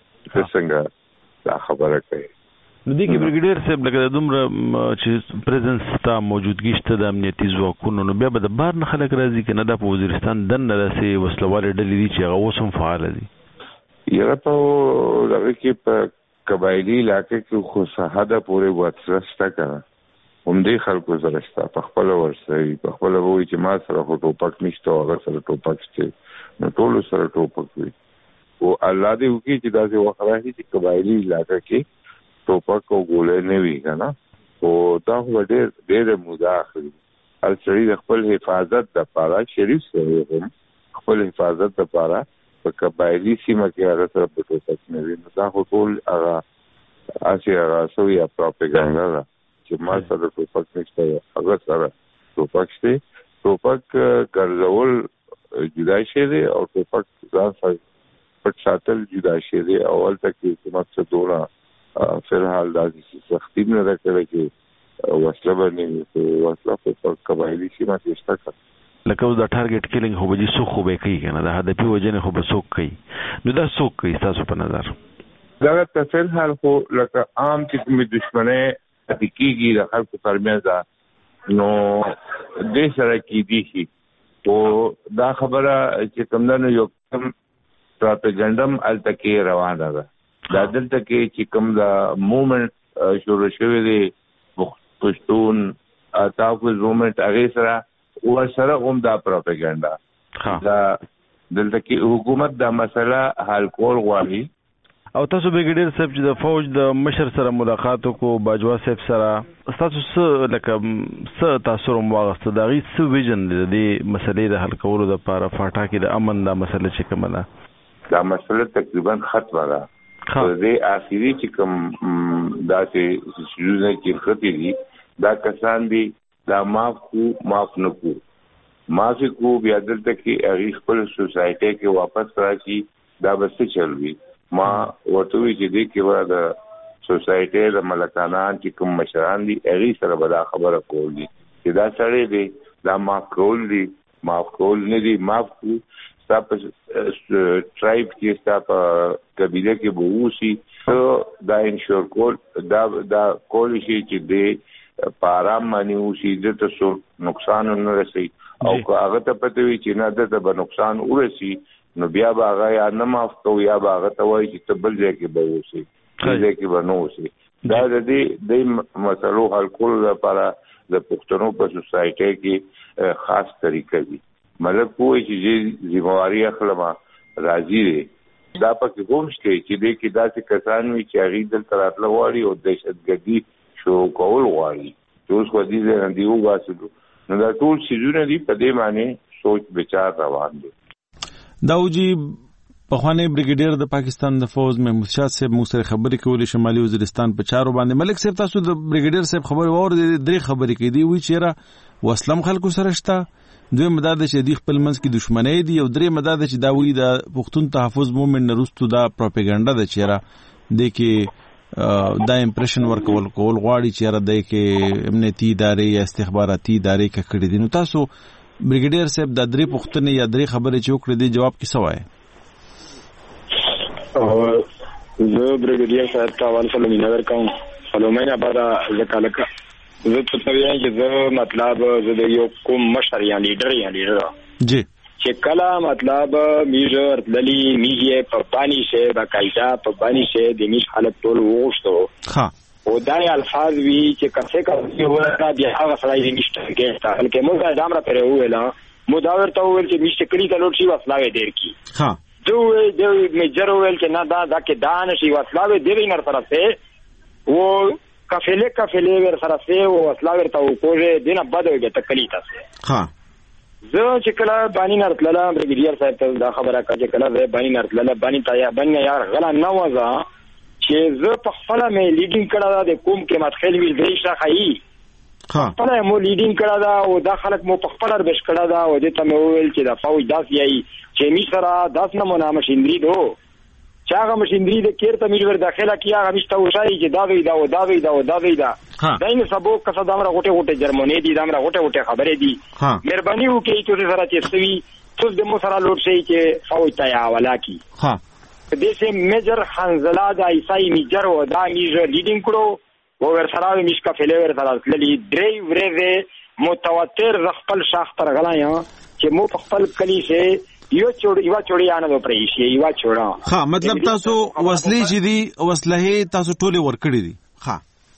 P: څنګه دا خبره کوي
A: نو دی کې بریګیډیر صاحب لکه د دومره چې پریزنس تا موجودګي شته د امنیتي ځواکونو نو بیا به د بار نه خلک راځي کنه د وزیرستان دنه داسې وسلوال ډلې دي چې هغه اوسم فعال دي
P: یره په دغه کې په قبایلی علاقې کې خو صحاده پورې واترسته کړه هم دې خلکو سره شته په خپل ورسره په خپل وایي چې ما سره خو ټوپک نشته هغه سره ټوپک شته نو ټول سره ټوپک وي او الله دې وکړي چې داسې وخت راځي چې قبایلی علاقې کې ټوپک او ګولې نه وي کنه او دا هو ډېر ډېر مداخله ال سړي د خپل حفاظت د لپاره شریف سره خپل حفاظت لپاره په قبایلی سیمه کې هغه سره په ټوپک نه وي نو دا ټول هغه اسی هغه سوی پروپاګاندا ده چې ما سره ټوپک نشته هغه سره ټوپک شته ټوپک ګرځول جدا شي دي او ټوپک ځان سره پټ ساتل جدا شي دي اول تک چې مقصد دوره فلحال دا چې سختي نه راکړي چې وسله باندې وسله په قبایلی سیمه کې شته
A: لکه د ټارګټ کیلینګ هو به څه خو به کوي کنه د هدفي وجنه خو به څوک کوي نو دا څوک کوي تاسو په نظر
P: دا په فلحال خو لکه عام چې کومې دښمنه حقيقي د خلکو ترمنځ ده نو دې سره کې دي شي او دا خبره چې کوم نه یو کوم پروپاګاندا ال تکي روانه ده دا دلته کې چې کوم دا موومنت شروع شوی دی پښتون تحفظ موومنت هغه سره او سره هم دا پروپاګاندا دا دلته کې حکومت دا مسله حل کول غواړي.
A: او تاسو بریګیډیر صاحب چې د فوج د مشر سره ملاقات وکړو باجوا صاحب سره تاسو څه لکه څه تاثر مو واغسته دا غي څه ویژن دی د مسلې د حل کولو لپاره فاټا کې د امن دا مسله چې کومه ده
P: دا مسله تقریبا ختمه ده. خو د اخیری چې کوم داسې سيزونه چې خطي دي دا کسان دي دا معاف کو معاف نه کو معافي کو بیا دلته کې هغه خپل سوسایټي کې واپس راشي دا بس چلوي. ما ورته وی چې دې کې ورته سوسایټي د ملکانان چې کوم مشران دي هغه سره به دا خبره کول دي چې دا سړی دی دا معاف کول دي معاف کول نه دي معاف کو تاسو ټرایب کې تاسو قبيله کې بووسی دا انشور کول دا دا کول شي چې دې پارام باندې وشي د تاسو نقصان نه رسي او هغه ته پته وي چې نه د به نقصان ورسي نو بیا به هغه یا نه معاف کو یا به هغه ته وایي چې تبل ځای کې به وسی ځای کې به نه وسی. دا د دې د مسلو حل کولو لپاره د پښتنو په سوسایټي کې خاص طریقې دي. ملک کوی چې ذمہواری اخلمه راځي دی دا پکې کوم شته چې دې کې داسې کسان وي چې هغه دلته راتلل غواړي او دهشتګردي شروع کول غواړي چې اوس خو دې نه دی وګاسو نو دا ټول شیزونه دي په دې معنی سوچ بچار روان دي.
A: داوجی پخوانی بریګیډیر د پاکستان د فوج محمود شاه صاحب مو سره خبرې کولې شمالي وزیرستان په چارو باندې. ملک صاحب تاسو د بریګیډیر صاحب خبر اور درې خبرې کې دی وی چې را وسلم خلکو سره شته دوی مداد چې دی خپل منځ کې دښمنۍ دي او درې مداد چې دا وی د پښتون تحفظ موومنت نرستو دا پروپاګاندا د چیرې د کې دا امپریشن ورکول کول غواړي چې را د کې امنیتي ادارې یا استخباراتي ادارې کې کړې دي. نو تاسو بریګیډیر صاحب د درې پښتنې یا درې خبرې چې وکړې دي جواب کې څه وایي؟
M: زه بریګیډیر صاحب ته اول سلام نه ورکوم. سلامونه بعد زکالکه زه ته وایم چې زه مطلب زه د یو کوم مشر یا لیډر یا لیډر
A: جی
M: چې کله مطلب میجر دلی میږي په پانی شه باقاعده په پانی شه د میش حالت ټول وښتو
A: ها
M: او دا الفاظ وی چې کڅه کڅه ورته بیا هغه سړی نشته کېستا هلکه موږ دا امر پرې ویلا مو دا ورته ویل چې میشته کړي ته لوټ شي وسلاوي ډیر کی
A: ها
M: دوی دوی میجر ویل چې نه دا دا کې دان شي وسلاوي ډیر نه طرفه و کفله کفله ور سره سه او وسلاوي ته وکړي دینه بده وګه تکلیف تاسو
A: ها
M: زه چې کله بانی نرتله بریګیډیر صاحب ته دا خبره کړه کله زه بانی نرتله بانی تا یا بنه یار غلا نه وځه چې زه په خپل مې لیډینګ کړه د کوم کې مدخل ویل دی شخایي
A: ها
M: خپل مو لیډینګ کړه دا او دا خلک مو په خپل ربش کړه دا او دې ته مې ویل چې دا فوج داس یي چې می سره داس نه مونږه مشندري دو چاغه مشندري د کېرته مې ور داخله کیه هغه مشته وشای چې دا وی دا او دا وی دا او دا وی دا داینه سبو کسه دامره غټه غټه جرمنی دي دامره غټه غټه خبرې دي مهرباني وکړئ چې سره چې سوي څه د مو سره لوټ شي چې فوج ته یا ولا کی
A: ها
M: دیسه میجر حنزله د ایسای میجر و دا میجر لیډینګ کړو و ور سره میشکا فلې ور سره للی درې ورې متواتر خپل شاخ تر غلایا چې مو خپل کلی شه یو چوڑ یو چوڑی انه نو پرې شي یو چوڑا
A: ها مطلب تاسو وسلې چې دي وسلې تاسو ټوله ور کړی دي ها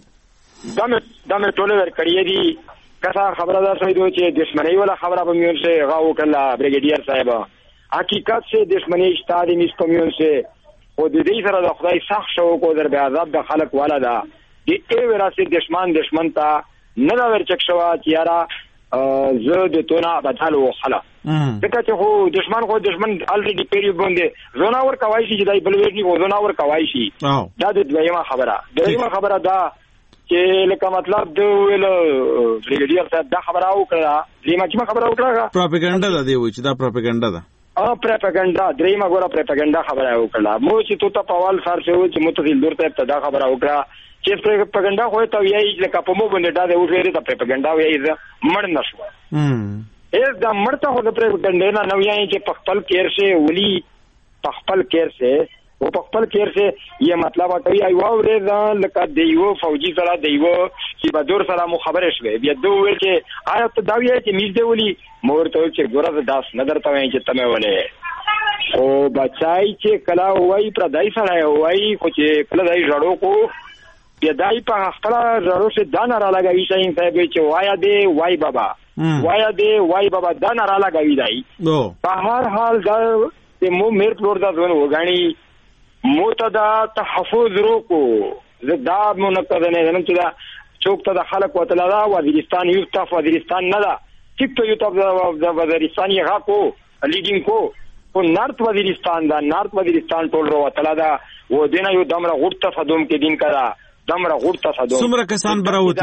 M: دمه دمه ټوله ور کړی دي کله خبره ده سوي چې دښمنۍ ولا خبره به میون شه غاو کله بریګیډیر صاحب حقیقت سے دشمنی اشتادی میس کمیون سے او د دې سره د خدای سخت شو کو در به عذاب د خلق والا دا د ای وراسه دشمن دشمن تا نه دا ورچک شو چې یارا زه د تونه بدل و خلا دغه چې هو دشمن خو دشمن الریډي پیری باندې زونا ور کوي چې دای بل ورني و زونا ور کوي شي دا د دویمه خبره دویمه خبره دا چې لکه مطلب د ویل بریګیډیر صاحب دا خبره وکړه دیمه چې خبره وکړه
A: پروپاګاندا ده دی و چې دا پروپاګاندا ده
M: ا پروپاګاندا درېما ګوره پروپاګاندا خبره وکړه مو چې تو ته پوال سر شو چې متصل دور ته ابتدا خبره وکړه چې پروپاګاندا خو ته یې لکه په مو باندې دا د وګړي ته پروپاګاندا وایي مړ نشو
A: هم
M: اس دا مرته خو د پروپاګاندا نه نو یې چې په خپل کېر شه ولي په خپل کېر شه او په خپل کېر شه یې مطلب کوي ایو ورې لکه دیو فوجي سره دیو چې بدور سره مو خبره شوه بیا دوه ویل چې آیا ته دا ویل چې میز دی ولي مور ته چې ګوره داس نظر ته وایي چې تمه ولې او بچای چې کلا وای پر دای سره وای خو چې کله دای جوړو کو بیا دای په خپل جوړو څخه دان را لګوي شاین صاحب چې وایا دی وای بابا وایا دی وای بابا دان را لګوي دای په هر حال دا د مو میر پلور دا ځونه وګانی متدا تحفظ روکو زدا منقذ نه زنم چې دا چوک ته د خلک وتلا دا وزیرستان یو تف وزیرستان نه دا ټیک ته یو تف د وزیرستان یې غاکو لیډینګ کو او نارت وزیرستان دا نارت وزیرستان ټول رو وتلا دا و دینه یو دمره غړت فدوم کې دین کرا دمره غړت فدوم
A: څومره کسان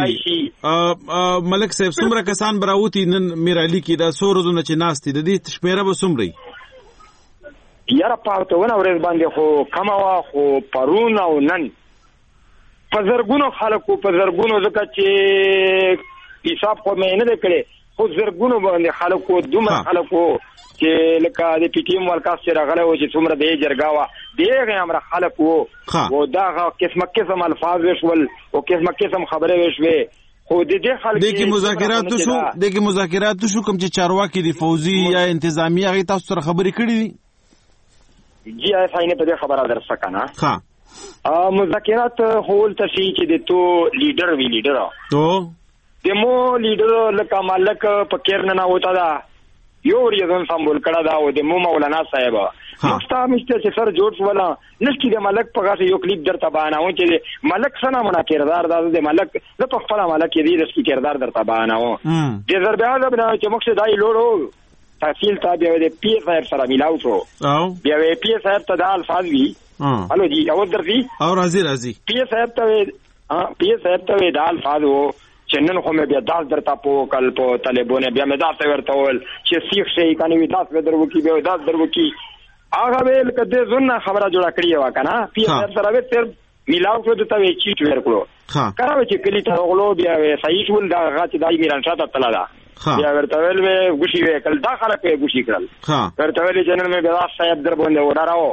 A: براوتی ملک صاحب څومره کسان براوتی نن میرالي کې دا څو ورځې چې ناشتي د دې شمیره به څومره
M: یاره پاتونه ورځ باندې خو کما وا خو پرون او نن په زرګونو خلکو په زرګونو ځکه چې حساب خو مې نه کړې خو زرګونو باندې خلکو دومره خلکو چې لکه د پی ټی ایم ورکاس چې راغله و چې څومره د جرګاوه دغه امر خلکو او دا قسمه قسم الفاظ وشول او قسمه قسم خبره وشوي خو د دې خلک
A: دغه مذاکرات شو دغه مذاکرات شو کوم چې چارواکي د فوزي یا انتظامی هغه تاسو سره خبرې کړې
M: دي جی آی فاینه په دې خبره درڅ کنه ها ا مذاکرات هول تشي چې د تو لیډر وی لیډر
A: تو
M: د مو لیډر لکه مالک پکیر نه وتا دا یو ریزون سمبول کړه دا او د مو مولانا صاحب مختا مشته چې سر جوړ ولا نشکی د مالک په غاښ یو کلیپ درته بیاناو چې مالک سنا منا کردار دا د مالک د په خپل مالک دی د سکی کردار درته بیاناو د زربیاز بنا چې مخ دای لوړو تحصیل تابع د پی ایف آر سره ملاو شو بیا پی ایف آر ته د الفاظ وی الو جی او درځي
A: او راځي راځي
M: پی ایف آر ته پی ایف آر ته د الفاظ وو چنن خو مې بیا داس درته په کل په طالبونه بیا مې داس ورته ول چې سیخ شي کني وی داس ودرو کی بیا داس درو کی هغه ویل کده زونه خبره جوړه کړی و کنه پی ایف سره به تر میلاو شو ته وی چیټ ورکړو کراوي چې کلی ته غلو بیا صحیح شول دا غاټ دای میران شاته تلا دا بیا ورته ویل وی ګوشي وی کل دا خلک وی ګوشي کړل ورته ویل جنن مې بیا صاحب در باندې وډاراو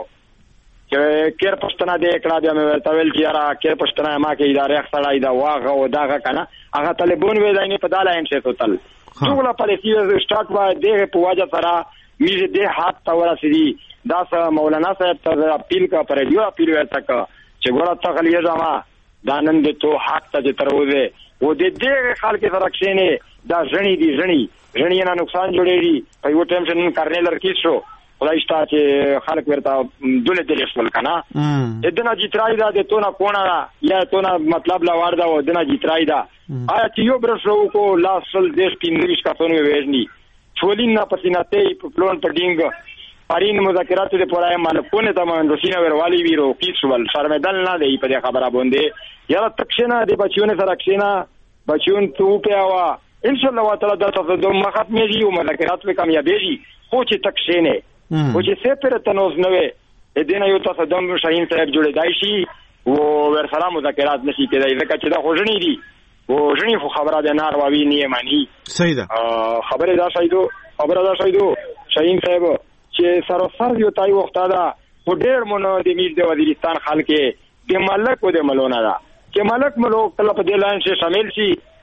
M: چې کیر پښتنه دې کړه بیا مې ورته ویل چې یاره کیر پښتنه ما کې ادارې خړای دا واغه او داغه کنه هغه طالبون وی دای نه په داله انشاء توتل ټول پالیسی سٹارټ وا دغه په واجه سره میږي دې هات تور سړي دا مولانا صاحب ته اپیل کا پر دیو اپیل ورته کا چې ګوره تغلیه جما دانند ته حق ته تروزه و دې دې خلک سره کښینه دا ژنی دي ژنی ژنی نه نقصان جوړېږي په یو ټیم شنن کارنل رکی شو خدای شته چې خلک ورته دولت دې رسول کنه ادنا جترای دا د تو نه کونا یا تو نه مطلب لا وردا و ادنا جترای دا آیا چې یو برسو کو لاسل دیش پینځه کا تونو وېژنی ټولین نه پسیناته په پلان پډینګ پارین مذاکرات د پورای مالکونه تمام روسینا وروالی ویرو کیسول شرمدل نه دی په دې خبره باندې یا تکشنه د بچیونه سره کښینا بچیون تو په وا ان شاء الله تعالی د تفضل مخات میږي او مذاکرات به کامیابیږي خو چې تکشنه خو چې سپر تنوز نه وي د دې نه یو تصدم شاهین صاحب جوړې دای شي او ور سره مذاکرات نشي کېدای ځکه چې دا خوژنی دي او ژنی خو خبره ده نارواوی نه مانی
A: صحیح ده
M: خبره دا شایدو خبره دا شایدو شاهین صاحب چې سراسر یو تای وخت دا په ډېر مونږ د میز د وزیرستان خلک د ملک او د ملونه دا چې ملک ملو کله په دې لاین کې شامل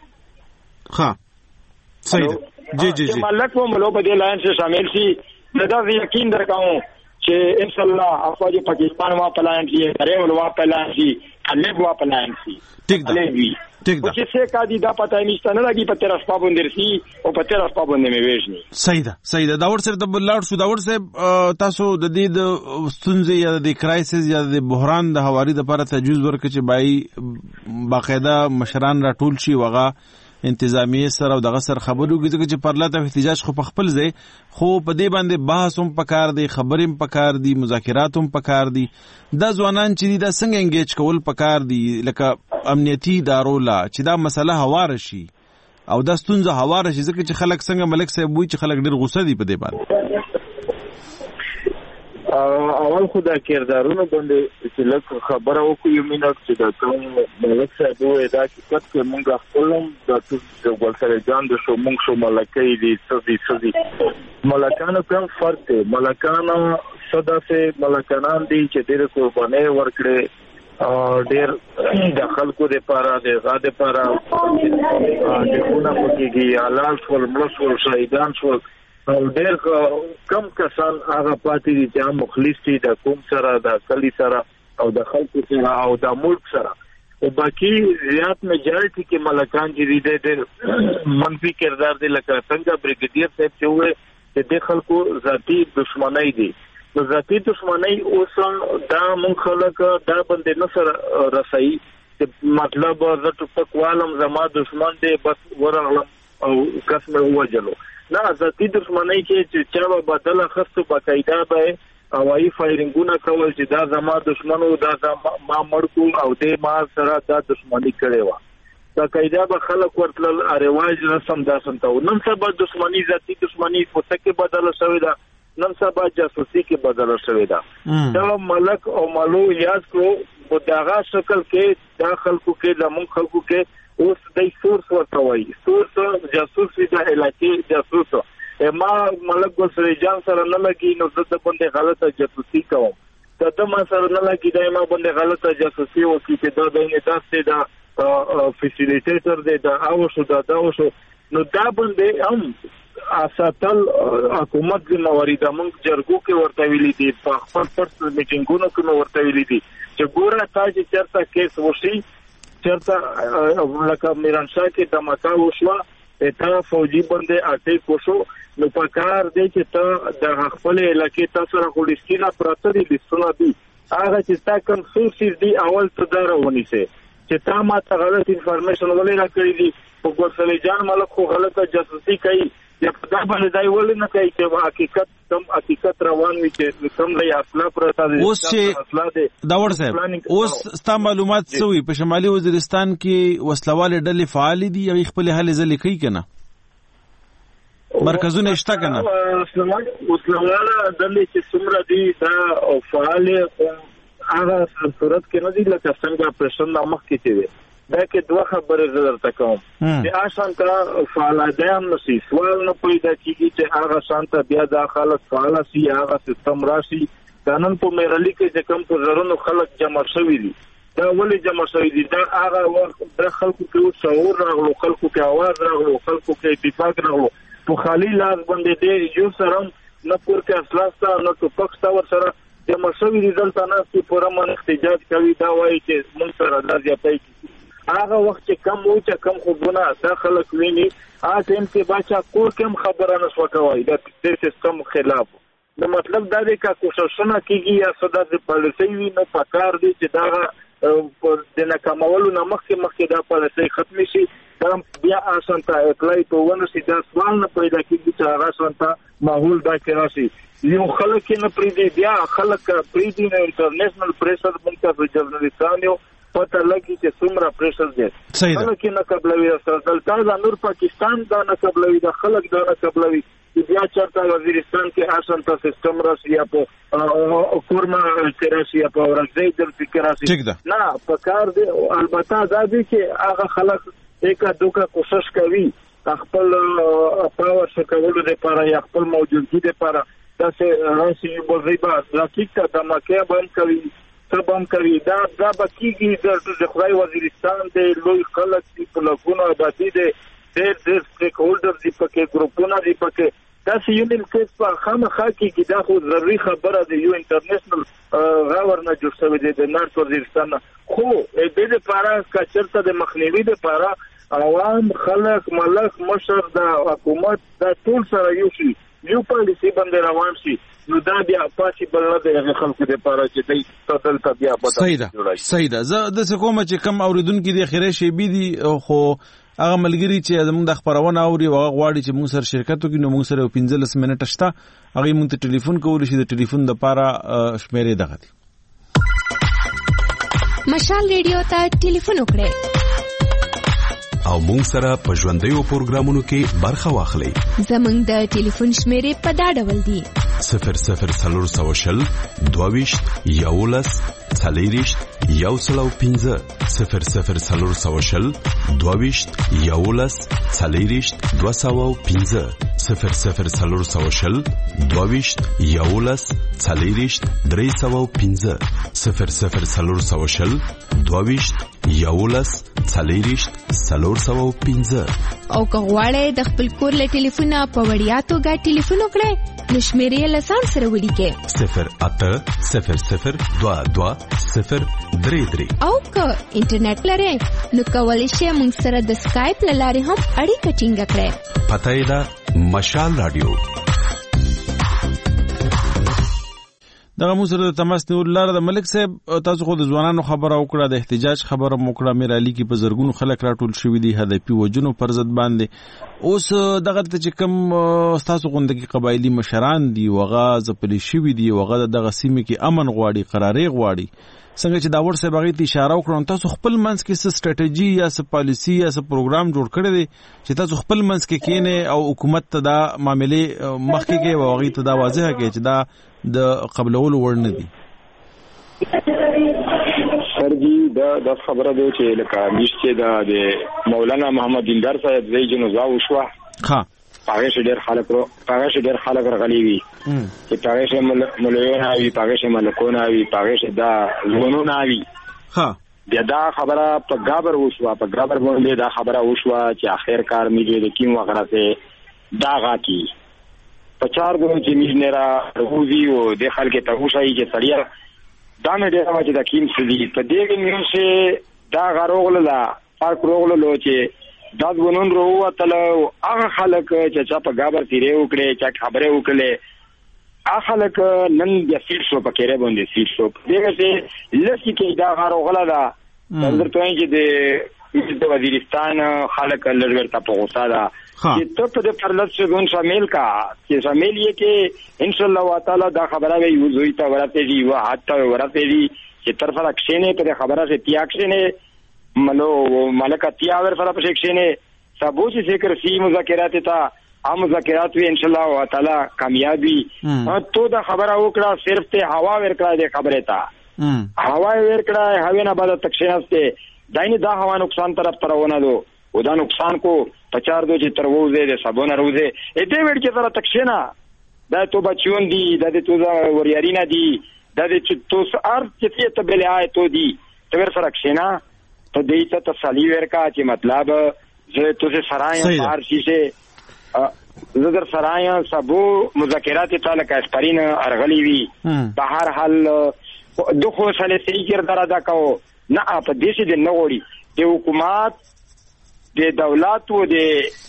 M: شي
A: ها صحیح ده جی جی جی
M: ملک او ملو په دې لاین کې شامل شي دا یقین درکاو چې ان شاء الله افواج پاکستان وا پلان شي درې ول وا پلان شي الګ وا پلان شي
A: ټیک ده ټیک ده
M: چې څه کا دي دا پته نشته نه لګي په تیر اسباب اندرسي او په تیر اسباب باندې مې وېژني
A: صحیح ده صحیح ده دا ور سره د بلاړ شو دا ور سره تاسو د دې د ستونزې یا د کرایسس یا د بحران د حوالی د لپاره تجویز ورکړي چې بای باقاعده مشران راټول شي وغه انتظامیه سره او دغه سره خبرو کې چې پرلط او احتجاج خو په خپل ځای خو په دې باندې بحث هم پکار دی خبرې هم پکار دي مذاکرات هم پکار دي دا ځوانان چې دا څنګه انګیج کول پکار دي لکه امنیتي ادارو لا چې دا مسله هوار شي او دا ستونزه هوار شي ځکه چې خلک څنګه ملک صاحب وایي چې خلک ډېر غوسه دي په دې باندې
N: اول خو دا کردارونه باندې چې لکه خبره وکړو یو مینټ چې دا کوم ملک صاحب وایي دا چې کټ کې مونږ خپلم دا چې ګلسره جان د شو مونږ شو ملکې دي سدي سدي ملکانو کوم فرق دی ملکانو صدا سه ملکانان دي چې ډېر قرباني ورکړي ډېر د خلکو لپاره د غاده لپاره د خونه پکېږي حلال ټول ملسول شهیدان شول او ډېر کم کسان هغه پاتې دي چې مخلص دي د قوم سره د کلی سره او د خلکو سره او د ملک سره او باقي زیات میجارټي کې ملکان چې دي د منفي کردار دي لکه څنګه بریګیډیر صاحب چې وې چې د خلکو ذاتی دشمنی دي نو ذاتی دشمنی اوس دا مونږ خلک دا باندې نه سره رسایي چې مطلب زه ټوپک والم زما دشمن دی بس ورغلم او کس مې ووجلو نه ذاتی دشمنی کې چې چا به بدله خستو باقاعده به هوایي فایرینګونه کول چې دا زما دشمنو دا ما مړکو او دې ما سره دا دشمنی کړې وه باقاعده به خلک ورتلل رواج رسم داسم ته نن سبا دشمنی ذاتی دشمنی په تکه بدله شوې ده نن سبا جاسوسي کې بدله شوې ده دا ملک او مالو یاد کړو په دغه شکل کې دا خلکو کې د مون خلکو کې اوس د سورس ورته وایي سورس جاسوسي د علاقې جاسوس ما ملک ګل جان سره نه لګي نو د باندې غلطه جاسوسي کوم ته د ما سره نه لګي دا ما باندې غلطه جاسوسي وکړي چې دا د انعکاس دا فیسیلیټیټر دی دا او شو دا دا شو نو دا باندې هم اساتل حکومت د موارد موږ جرګو کې ورته ویلي دي په خپل پرسنل میټینګونو کې ورته ویلي دي چې ګوره تاسو چرته کیس وشي چرته لکه میرانشاه کې دماکا وشوه ته فوجي باندې اټیک وشو نو په کار دی چې ته د خپل علاقې تاسو را غوډیسکینا پراته دي لسونه دي هغه چې تا کوم سورسز دي اول ته درونی سي چې تا ما ته غلط انفارمیشن ولې را کړی دي په ګورسلې جان ملک خو غلطه جاسوسي کوي یا په دا باندې دای ولې نه کوي چې حقیقت کم حقیقت روان وي چې کوم دی اصله پراته دي
A: اوس چې دا ور صاحب اوس ستا معلومات سوي په شمالي وزیرستان کې وسلواله ډلې فعال دي او خپل حل ځلې کوي کنه مرکزونه شته کنه
N: وسلواله ډلې چې څومره دي دا فعال هغه صورت کې نه دي لکه څنګه پرشن نامخ کې دي دا کې دوه خبرې درته کوم چې آسان کا فعالیت هم نشي سوال نه پیدا کیږي چې هغه شانت بیا د خلک فعال سي هغه سیستم راشي قانون په مېرالي کې چې کوم په زرونو خلک جمع شوي دي دا ولې جمع شوي دي دا هغه وخت د خلکو کې شعور راغلو خلکو کې आवाज راغلو خلکو کې اتفاق راغلو په خالي لاس باندې دی یو سره نه پور کې اصلاحسته نه ټوپک تا ور سره جمع شوي دي دلته نه چې پوره من احتجاج کوي دا وایي چې موږ سره دا زیاتای هغه وخت چې کم و چې کم خوبونه دا خلک ویني هغه ټیم کې باچا کور کم خبره نه شو کوي دا د سیستم خلاف نو مطلب دا دی که کوششونه کیږي یا صدا د پالیسي وي نو پکار دي چې دا د ناکامولو نه مخکې مخکې دا پالیسي ختم شي دا بیا آسانته اپلای په ونه سي دا سوال نه پیدا کیږي چې هغه آسانته ماحول دا کې راشي یو خلک نه پریدي بیا خلک پریدي نه انټرنیشنل پریشر مونږ ته جرنالستان یو پته لګي چې څومره پریشر دی خلک نه قبلوي سره دلته د نور پاکستان دا نه قبلوي د خلک دا نه قبلوي چې بیا چرته وزیرستان کې آسانته سیستم راشي یا په کورما کې راشي یا په ورځې د فکر راشي نه په کار دی البته دا دی چې هغه خلک ایکا دوکا کوشش کوي خپل پاور شکولو لپاره یا خپل موجودګي لپاره دا چې راشي بوزيبا حقیقت د مکه باندې کوي سبم کوي دا دا بکیږي د خدای وزیرستان دی لوی خلک دی په لګونو آبادی دی ډېر ډېر سټیک هولډر دی پکې ګروپونه دی پکې دا چې یو نیم کیس په خامخا کې دا خو ضروري خبره دی یو انټرنیشنل غاور نه جوړ شوی دی د نارت وزیرستان خو د دې لپاره کچرته د مخنیوي لپاره عوام خلک ملک مشر د حکومت د ټول سره یو شي یو پالیسی باندې روان شي نو دا بیا پاسیبل نه دی هغه خلکو لپاره چې دوی تدل بیا بدل
A: صحیح ده صحیح ده زه د څه کوم چې کم اوریدونکو د خیره شی بي دي خو هغه ملګری چې زموږ د خبرونه اوري هغه غواړي چې موږ سره شرکت وکړي نو موږ سره پنځلس منټه شته هغه موږ ته ټلیفون کولی شي د ټلیفون لپاره شمیرې دغه دي
G: مشال ریډیو ته ټلیفون وکړئ
Q: او مونږ سره په ژوندیو پروګرامونو کې برخه واخلئ
G: زموږ د ټلیفون شمیرې په دا ډول دي
Q: صفر صفر څلور سوه شل دوه ویشت یولس څلېرویشت یو سل او پنځه صفر صفر څلور سوه شل دوه ویشت یولس څلېرویشت دوه سوه او پنځه صفر صفر څلور سوه شل دوه ویشت یولس څلېرویشت درې سوه پنځه صفر صفر څلور سوه شل دوه ویشت یولس څلېرویشت څلور سوه پنځه.
G: او که غواړئ د خپل کور له ټلیفونه په وړیا توګه ټلیفون وکړئ نو شمېرې یې له ځان سره ولیکئ
Q: صفر اته صفر صفر دوه دوه صفر درې درې.
G: او که انټرنیټ لرئ نو کولی شئ موږ سره د سکایپ له لارې هم اړیکه ټینګه کړئ.
Q: پته یې ده مشال رادیو.
A: دغه مو سره د تماس نیول لاره د ملک صاحب تاسو خو د ځوانانو خبره وکړه د احتجاج خبره مو وکړه میر علي کې په زرګونو خلک راټول شوي دي هدفي وجنو پر ضد باندې اوس دغه ته چې کوم تاسو غوندګي قبایلی مشران دي وغه ځپلي شوي دي وغه دغه سیمه کې امن غواړي قرارې غواړي څنګه چې دا ورسې بغیر ته اشاره وکړم تاسو خپل منځ کې څه سټریټجی یا څه پالیسی یا څه پروګرام جوړ کړی دی چې تاسو خپل منځ کې کینې او حکومت ته دا معاملې مخکې کې واغې ته دا واضحه کې چې دا د قبلولو وړ نه دي.
M: سر جی دا د خبره دی چې لکه میشته دا د مولانا محمد دیندار صاحب زی جنازه وشوه
A: ها
M: هغه شه ډېر خلک رو هغه شه ډېر خلک راغلي وي چې هغه شه مليونه وي هغه شه ملکونه وي هغه شه دا زونونه وي
A: ها
M: بیا دا خبره په غابر وشوه په غابر باندې دا خبره وشوه چې اخر کار میږي د کیم وغیرہ سے دا غاکی په چار غو چې میژنرا روزي او د خلک ته وشي چې سړیا دا نه دی چې دا کیم سړي په دې کې میوسه دا غروغله لا فرق روغله چې دا ونون روه تل هغه خلک چې چا په غابر تیرې وکړي چې خبره وکړي هغه خلک نن د سیټ شو په کېره باندې سیټ شو دغه چې لسی کې دا غروغله دا درته چې د د وزیرستان خلک لږ په غوسه ده چې ته په دې پرلط څخه شامل کا چې شامل یې کې ان شاء الله تعالی دا خبره وي وزوي ته ورته دی و حتی ورته دی چې طرفه اکشنه په خبره سے تیاکشنه ملو ملکه تیاور سره په شکشنه سبو چې ذکر سی مذاکرات ته هم مذاکرات وی ان شاء الله تعالی کامیابی تو دا خبره وکړه صرف ته هوا ورکړه دې خبره ته هوا ورکړه هوا نه بعد تکشنسته داینه دا هوا نقصان طرف ترونه دو او دا نقصان کو پچار دو چې تروزه دې سبونه روزه ا دې وړ کې تر تکشنه دا تو بچون دي دا دې تو وریارینا دي دا دې تو ار چې ته بلې آی تو دي تر سره کښینا ته دې ته تسلی ورکا چې مطلب زه تو سه سرايا بار شي سه زه در سرايا سبو مذاکرات تعالی کا اسپرین ارغلی وی په هر حال دغه سره صحیح کردار ادا کو نه په دې چې د نوړي د حکومت د دولت او د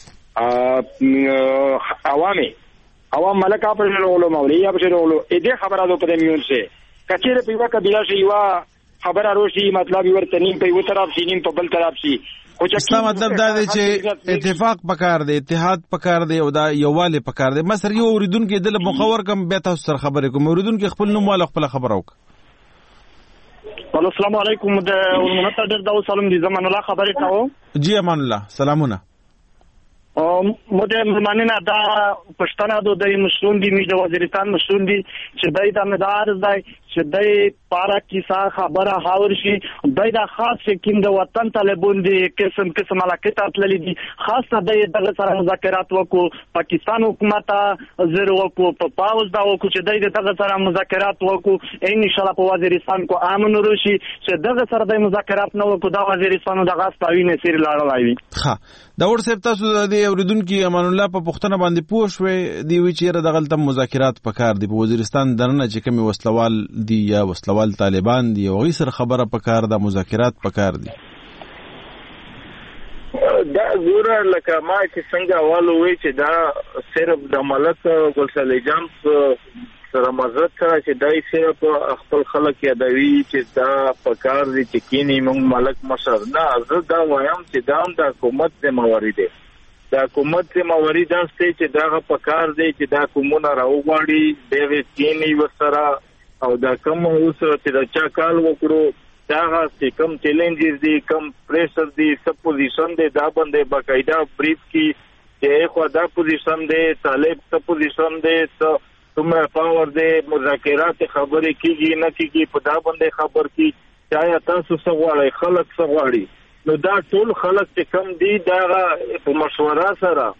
M: عوامي عوام ملکا پر لولو مولیا پر لولو اې دې خبره ده په میون سه کچېره په یو کبیله شي وا خبره روشي مطلب ورته نیم په یو طرف شي نیم په بل طرف شي
A: خو چې مطلب دا دی چې اتفاق پکار دی اتحاد پکار دی او دا یوواله پکار دی مصر یو اوریدونکو دل مخور کم به تاسو سره خبرې کوم اوریدونکو خپل نوم والا خپل خبر اوک.
R: السلام علیکم د ورمنته ډېر دا سلام دي زمان الله خبرې تاو
A: جی امان الله سلامونه
R: مو د ملمانه دا پښتنه د مشرون دي د وزیرستان مشرون دي چې دای د مدار دای چې دای پارا کیسه خبره هاور شي دای د خاص کیند د وطن طالبون دي قسم قسم علاقات تللی دي خاصه دای د سره مذاکرات وکړو پاکستان حکومت زر وکړو په پاوز دا وکړو چې دای د سره مذاکرات وکړو ان شاء الله په وزیرستان کو امن وروشي چې دغه سره د مذاکرات نه وکړو د وزیرستان د غاستاوینه سیر لاړلای
A: ها دا ورسې تاسو د اوریدونکو امان الله په پښتنه باندې پوښوي دی وی چې دغه تل مذاکرات پکار دي په وزیرستان درنه چې کوم وسلوال دي یا وسلوال طالبان دي او غي سره خبره پکار ده مذاکرات پکار دي
N: دا زوره لکه ما چې څنګه والو وی چې دا صرف د ملک ګلصالح جام سره مزرت سره چې دای صرف خپل خلک یادوي چې دا پکار دي چې کینی موږ ملک مشر نه زه دا وایم چې دا هم د حکومت ذمہواری ده د حکومت ذمہواری دا چې دا پکار دي چې دا کومونه راوغاړي د وکینی وسره او دا کوم اوس چې دا چا کال وکړو دا چې کوم چیلنجز دي کوم پریشر دي سب پوزیشن دي دا باندې باقاعده بریف کی چې خو دا پوزیشن دي طالب سب پوزیشن دي کوم پاور دي مذاکرات خبرې کیږي نه کیږي په دا باندې خبر کی چا تاسو سوالای خلک سوالي نو دا ټول خلک چې کم دي دا په مشوره سره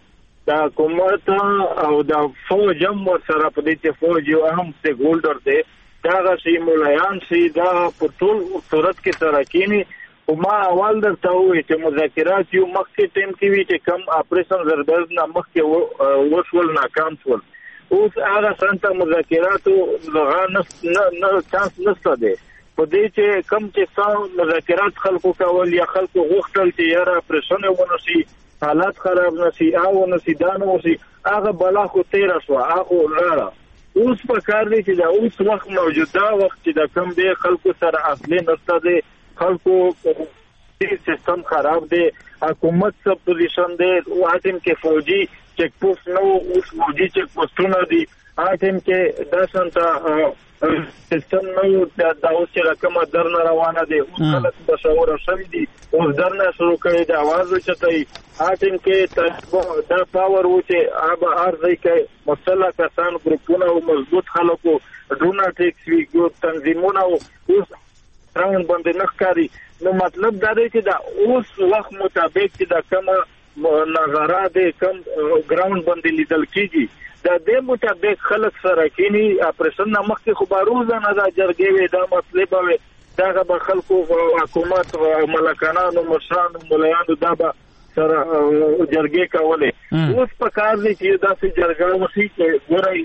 N: دا حکومت او دا فوج هم ورسره په دې چې فوج یو اهم سټیک هولډر دی دا غشي مولایان سي دا په ټول صورت کې سره کینی او ما اول درته وایي چې مذاکرات یو مخکې ټیم کې وي چې کم اپریشن زربرز نه مخکې وشول ناکام شول اوس هغه څنګه مذاکراتو لغه نه نه چانس نشته دی په دې چې کم چې څو مذاکرات خلکو کول یا خلکو غوښتل چې یاره اپریشن ونشي حالات خراب نشي او نشي دانو شي هغه بلا خو تیر شو هغه لاره اوس په کار دی چې دا اوس وخت موجوده وخت چې دا کم دی خلکو سره اصلي نشته دی خلکو سیستم خراب دی حکومت سب پوزیشن دی واټم کې فوجي چیک پوسټ نو اوس فوجي چیک پوسټونه دي اټم کې د سنتا سیستم نو دا اوس چې رقم درنه روانه دي اوس خلک بشاور شوي دي اوس درنه شروع کړي د आवाज وچتای اټم کې دا پاور و چې اب ارزي کې مسله کسان ګروپونه او مضبوط خلکو ډونه ټیکس وی ګو تنظیمونه اوس راون باندې نخکاری نو مطلب دا دی چې دا اوس وخت مطابق چې دا کومه نظره دی کم ګراوند باندې لیدل کیږي دا د مطابق خلک سره کینی اپریشن مخکې خو باروزه نه دا جرګې وي دا مطلب وي دا به خلکو حکومت ملکانو مشرانو مليانو دا به سره جرګې کولې اوس په کار دي چې دا سي جرګه وسی چې ګورای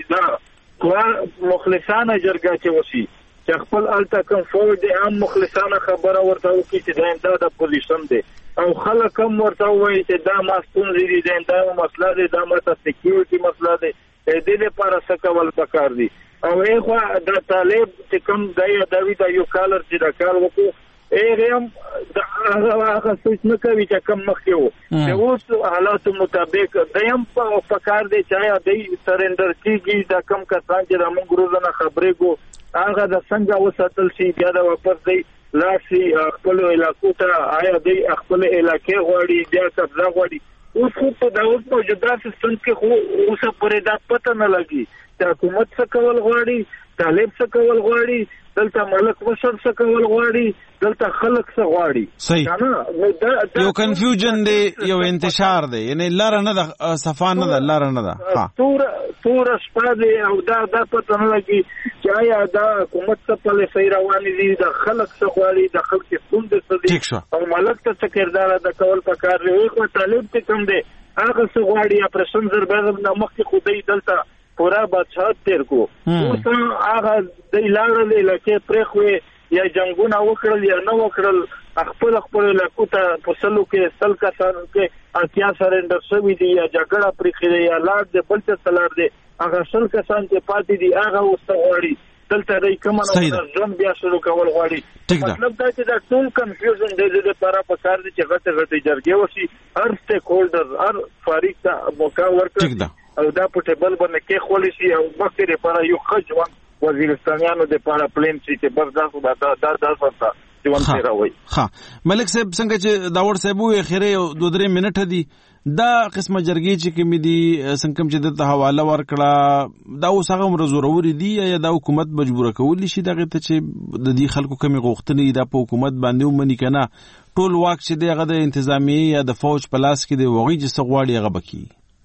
N: دا مخلصانه جرګه چې وسی چې خپل الته کوم فوج دی هم مخلصانه خبره ورته وکړي چې دا امداد د پوزیشن دی او خلک هم ورته وایي چې دا ماستون دی دا امداد مسله دی دا ماته سکیورټي مسله دی دې لپاره څه کول پکار دي او هغه د طالب چې کوم دی داوی دا یو کالر چې دا کار وکړو هغه هم هغه هغه څه نه کوي چې کوم مخکې وو د اوس حالات مطابق دیم په پکار دی چې دی سرندر کیږي دا کم کسان چې موږ روزانه خبرې کو هغه د څنګه وساتل شي بیا د واپس دی لاسي خپل علاقو ته آیا دی خپل علاقې غواړي بیا قبضه غواړي اوس خو په دا اوس موجوده سیستم کې خو اوس پرې دا پته نه لګي چې حکومت څه کول غواړي طالب څه کول غواړي دلته ملک وشر څه کول غواړي دلته خلک څه غواړي
A: یو کنفیوژن دی یو انتشار دی یعنی لار نه د صفان نه د لار نه ده
N: ها تور تور شپه دی او دا د پته نه لګي چې آیا دا حکومت څه په لسې روان دي د خلک څه غواړي د خلک څه دي او ملک ته څه کردار د کول پکار دی خو طالب ته کم دی هغه څه غواړي اپریشن زربازم نه مخکې خدای دلته پورا بادشاہت تیر کو اوس هغه د لارې لکه پرخوي یا جنگونه وکړل یا نه وکړل خپل خپل علاقو ته په سلو کې سل کسان کې اتیا سرندر شوي دي یا جګړه پرې خېږي یا لاړ د بل څه سلار دي هغه سل کسان چې پاتې دي هغه وستغواړي دلته د کومه ځم بیا شروع کول غواړي مطلب دا چې دا ټول کنفیوژن د دې لپاره په کار دي چې غټه غټه جرګې وشي هر سټیک هولډر هر فریق ته موقع ورکړي او دا په ټیبل باندې کې خولي شي او مخکې لپاره یو خجوان وزیرستانیانو د لپاره پلان شي چې بس دا دا دا دا څه ژوند ته راوي
A: ها ملک صاحب څنګه چې داور صاحب وې خیره دوه درې منټه دي دا قسمه جرګې چې کوم دي څنګه چې د حواله ورکړه دا اوس هغه مرزوروري دي یا د حکومت مجبور کول شي دغه ته چې د دې خلکو کمی غوښتنې د حکومت باندې ومني کنه ټول واک چې دغه د انتظامیه یا د فوج په لاس کې دی وغي چې سغواړي هغه بکی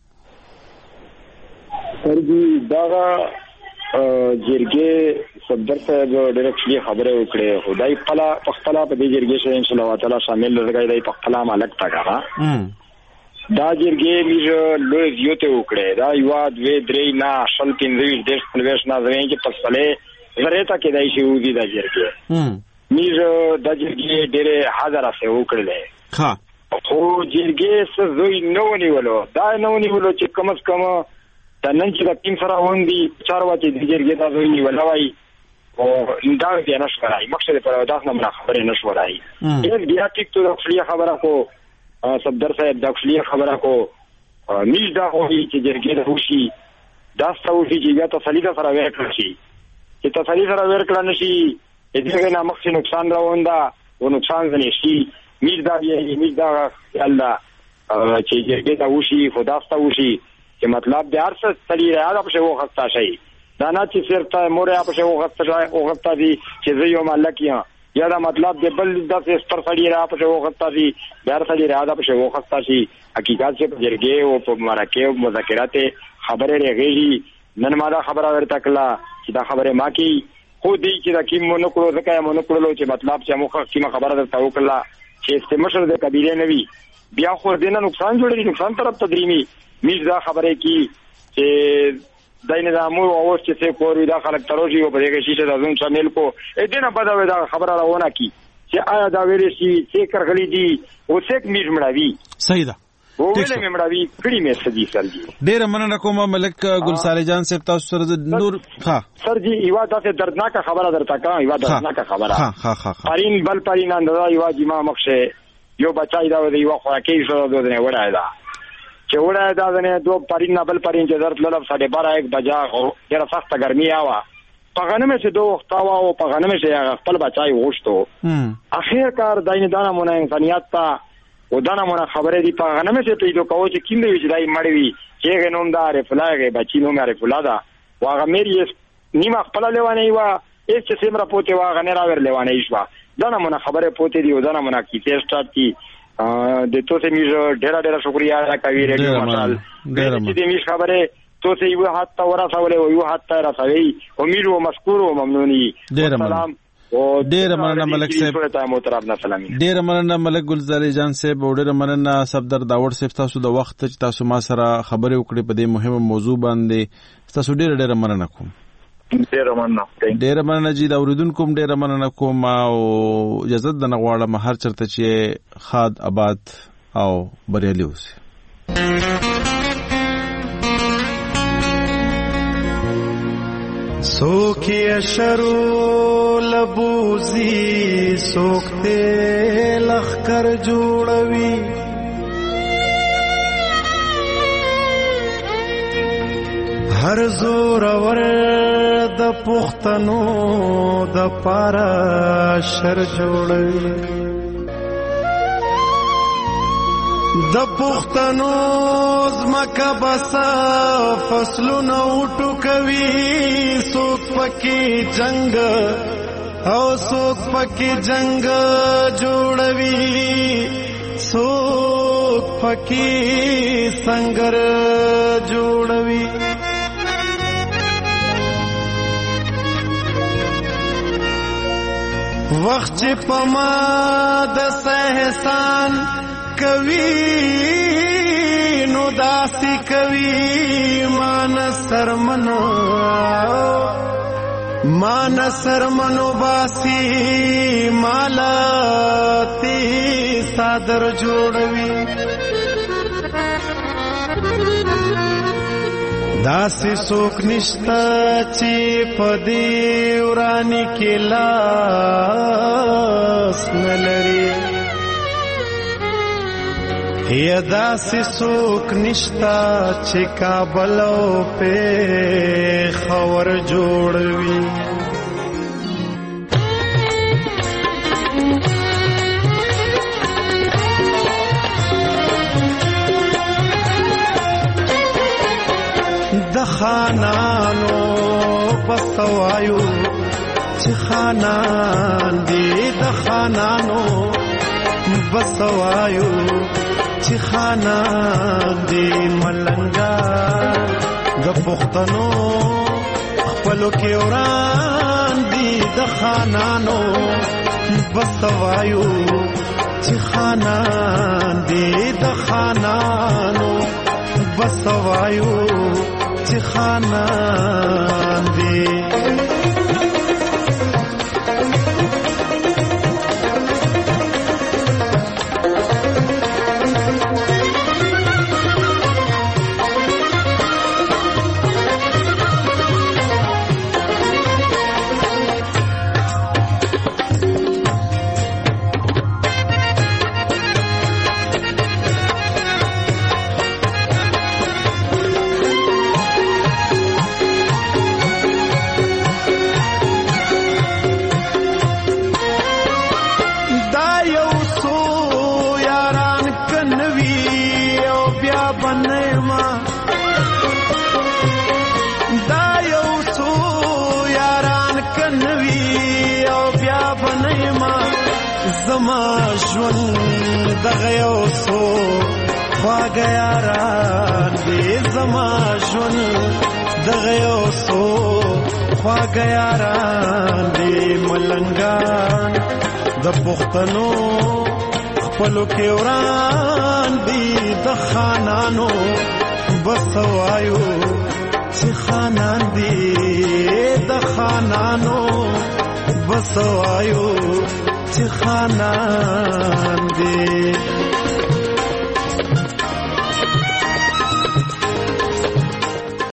M: سرګي دا جرګې صدر صاحب ډایرکټلی خبره وکړه خدای پلا پختلا په دې جرګې شې ان شاء الله تعالی شامل لږای دی پختلا مالک تا کا دا جرګې میږ لوی زیوته وکړه دا یو دوی درې نه شل پنځه دیش پنځه نه زوین چې پختلې غره تا کې دای شي ودی دا جرګې میږ دا جرګې ډېر حاضر اسه وکړلې
A: ها
M: خو جرګې څه زوی نو نیولو دا نو نیولو چې کم از کم دا نن چې د ټیم سره وندي چار واچې د جرګې دا زوی ولوي او دا بیا نشورای مقصد پر داس نه خبرې نشورای یو بیا ټیک ته خپل خبره کو صدر صاحب د خپل خبره کو میش دا خو چې جرګې د خوشي دا څو چې بیا تسلی سره ورکړي شي چې تسلی سره ورکړل نشي دې نه مخکې نقصان راوندا او نقصان ځنې شي میش دا یې میش دا الله چې جرګې د خوشي خدا ستاسو خوشي چې مطلب د هر څه تلي راځي په شو وخت شي دا نه چې صرف ته موریا په شو وخت شي او وخت دي چې زه یو ملک یم یا دا مطلب د بل د ستر سړي را په وخت شي بهر سړي را دا په وخت شي حقیقت چې په جرګې او په مرکه او مذاکرات خبره رغېږي نن ما دا خبره ورته کړه چې دا خبره ما کی خو دې چې دا کیم مونږ کړو ځکه مونږ کړو چې مطلب چې موږ کیمه خبره درته وکړه چې استمشر د قبيله نوي بیا خو دې نه نقصان جوړېږي نقصان طرف تدریمي میز دا خبره کی چې دای نظامو او چې څه کوي دا خلک تروجي او په دې کې شي د ځون شامل کو اې دې نه بدوي دا خبره راونه کی چې آیا دا ویل شي چې کرغلي دي او څوک میز مړاوي
A: صحیح ده
M: او ویل مې مړاوي کړي مې سدي سر دي
A: ډېر مننه کوم ملک ګل صالح جان صاحب تاسو سره نور ها
M: سر جی یوا تاسو دردناک خبره درته کوم یوا دردناک خبره
A: ها ها ها
M: پرین بل پرین اندازا یوا جما مخشه یو بچای دا دی یو خوراکي شو د نه وړای دا چې وړای دا نه دو پرین بل پرین چې درت لړ ساډه بارا یک بجا او ډیره سخته ګرمي آوا په غنمه چې دوه وخت آوا او په غنمه چې خپل بچای وښتو اخر کار داینه دانه مونږ انسانيت ته او دانه مونږ خبره دی په غنمه چې پیدا کوو چې کیم دی چې دای مړوي چې غنوم دار فلاګه بچی نو مې فلادا واغه مېری نیمه خپل لیوانه یوا هیڅ چې سیمرا پوتې واغه نه راور لیوانه ایشوا دانه مونږ خبره پوتې دی او دانه مونږ کی تېسټات کی د تو سه میز ډېر ډېر شکریا ادا کوي ریډیو مشال د دې میز خبره تو سه یو حتی ورسوله او یو حتی راځي او میرو مشکور او ممنونی
A: سلام او ډېر مننه ملک صاحب ډېر مننه ملک ګل صالح جان صاحب او ډېر مننه صفدر داوود صاحب تاسو د وخت چې تاسو ما سره خبرې وکړې په دې مهمه موضوع باندې تاسو ډېر ډېر مننه کوم
N: ډېر مننه
A: ډېر مننه جی دا اوریدونکو هم ډېر مننه کوم او اجازه د نغواړم هر چرته چې خاد آباد او بریالي اوسي
S: سوکی اشرو لبوزی سوکتے لخکر جوڑوی هر زور ور د پختنو د پارا شر جوړوي د پختنو زمکه بس فصلونه وټو کوي سوک پکې جنگ او سوک پکې جنگ جوړوي سوک پکې سنگر جوړوي وخت پما د سہسان کوي نو داسي کوي مان سرمنو مان سرمنو باسي مالا تی صادر جوړوي داسي سوک نشتا چې پدی ورانی کې لاس نلري یا داسي سوک نشتا چې کابل او په خور جوړوي د خانانو بسوایو چې خانان دی د خانانو بسوایو چې خانان دی ملنګا د پښتنو خپلو کې وران دی د خانانو بسوایو چې خانان دی د خانانو بسوایو چې خانان دی دغه یو څو خواږه یاران دي زما ژوند دغه یو څو خواږه یاران دي ملنګان د پښتنو خپلو کې وران دي د خانانو بس وایو چې خانان دي د خانانو بس وایو چې خانان دي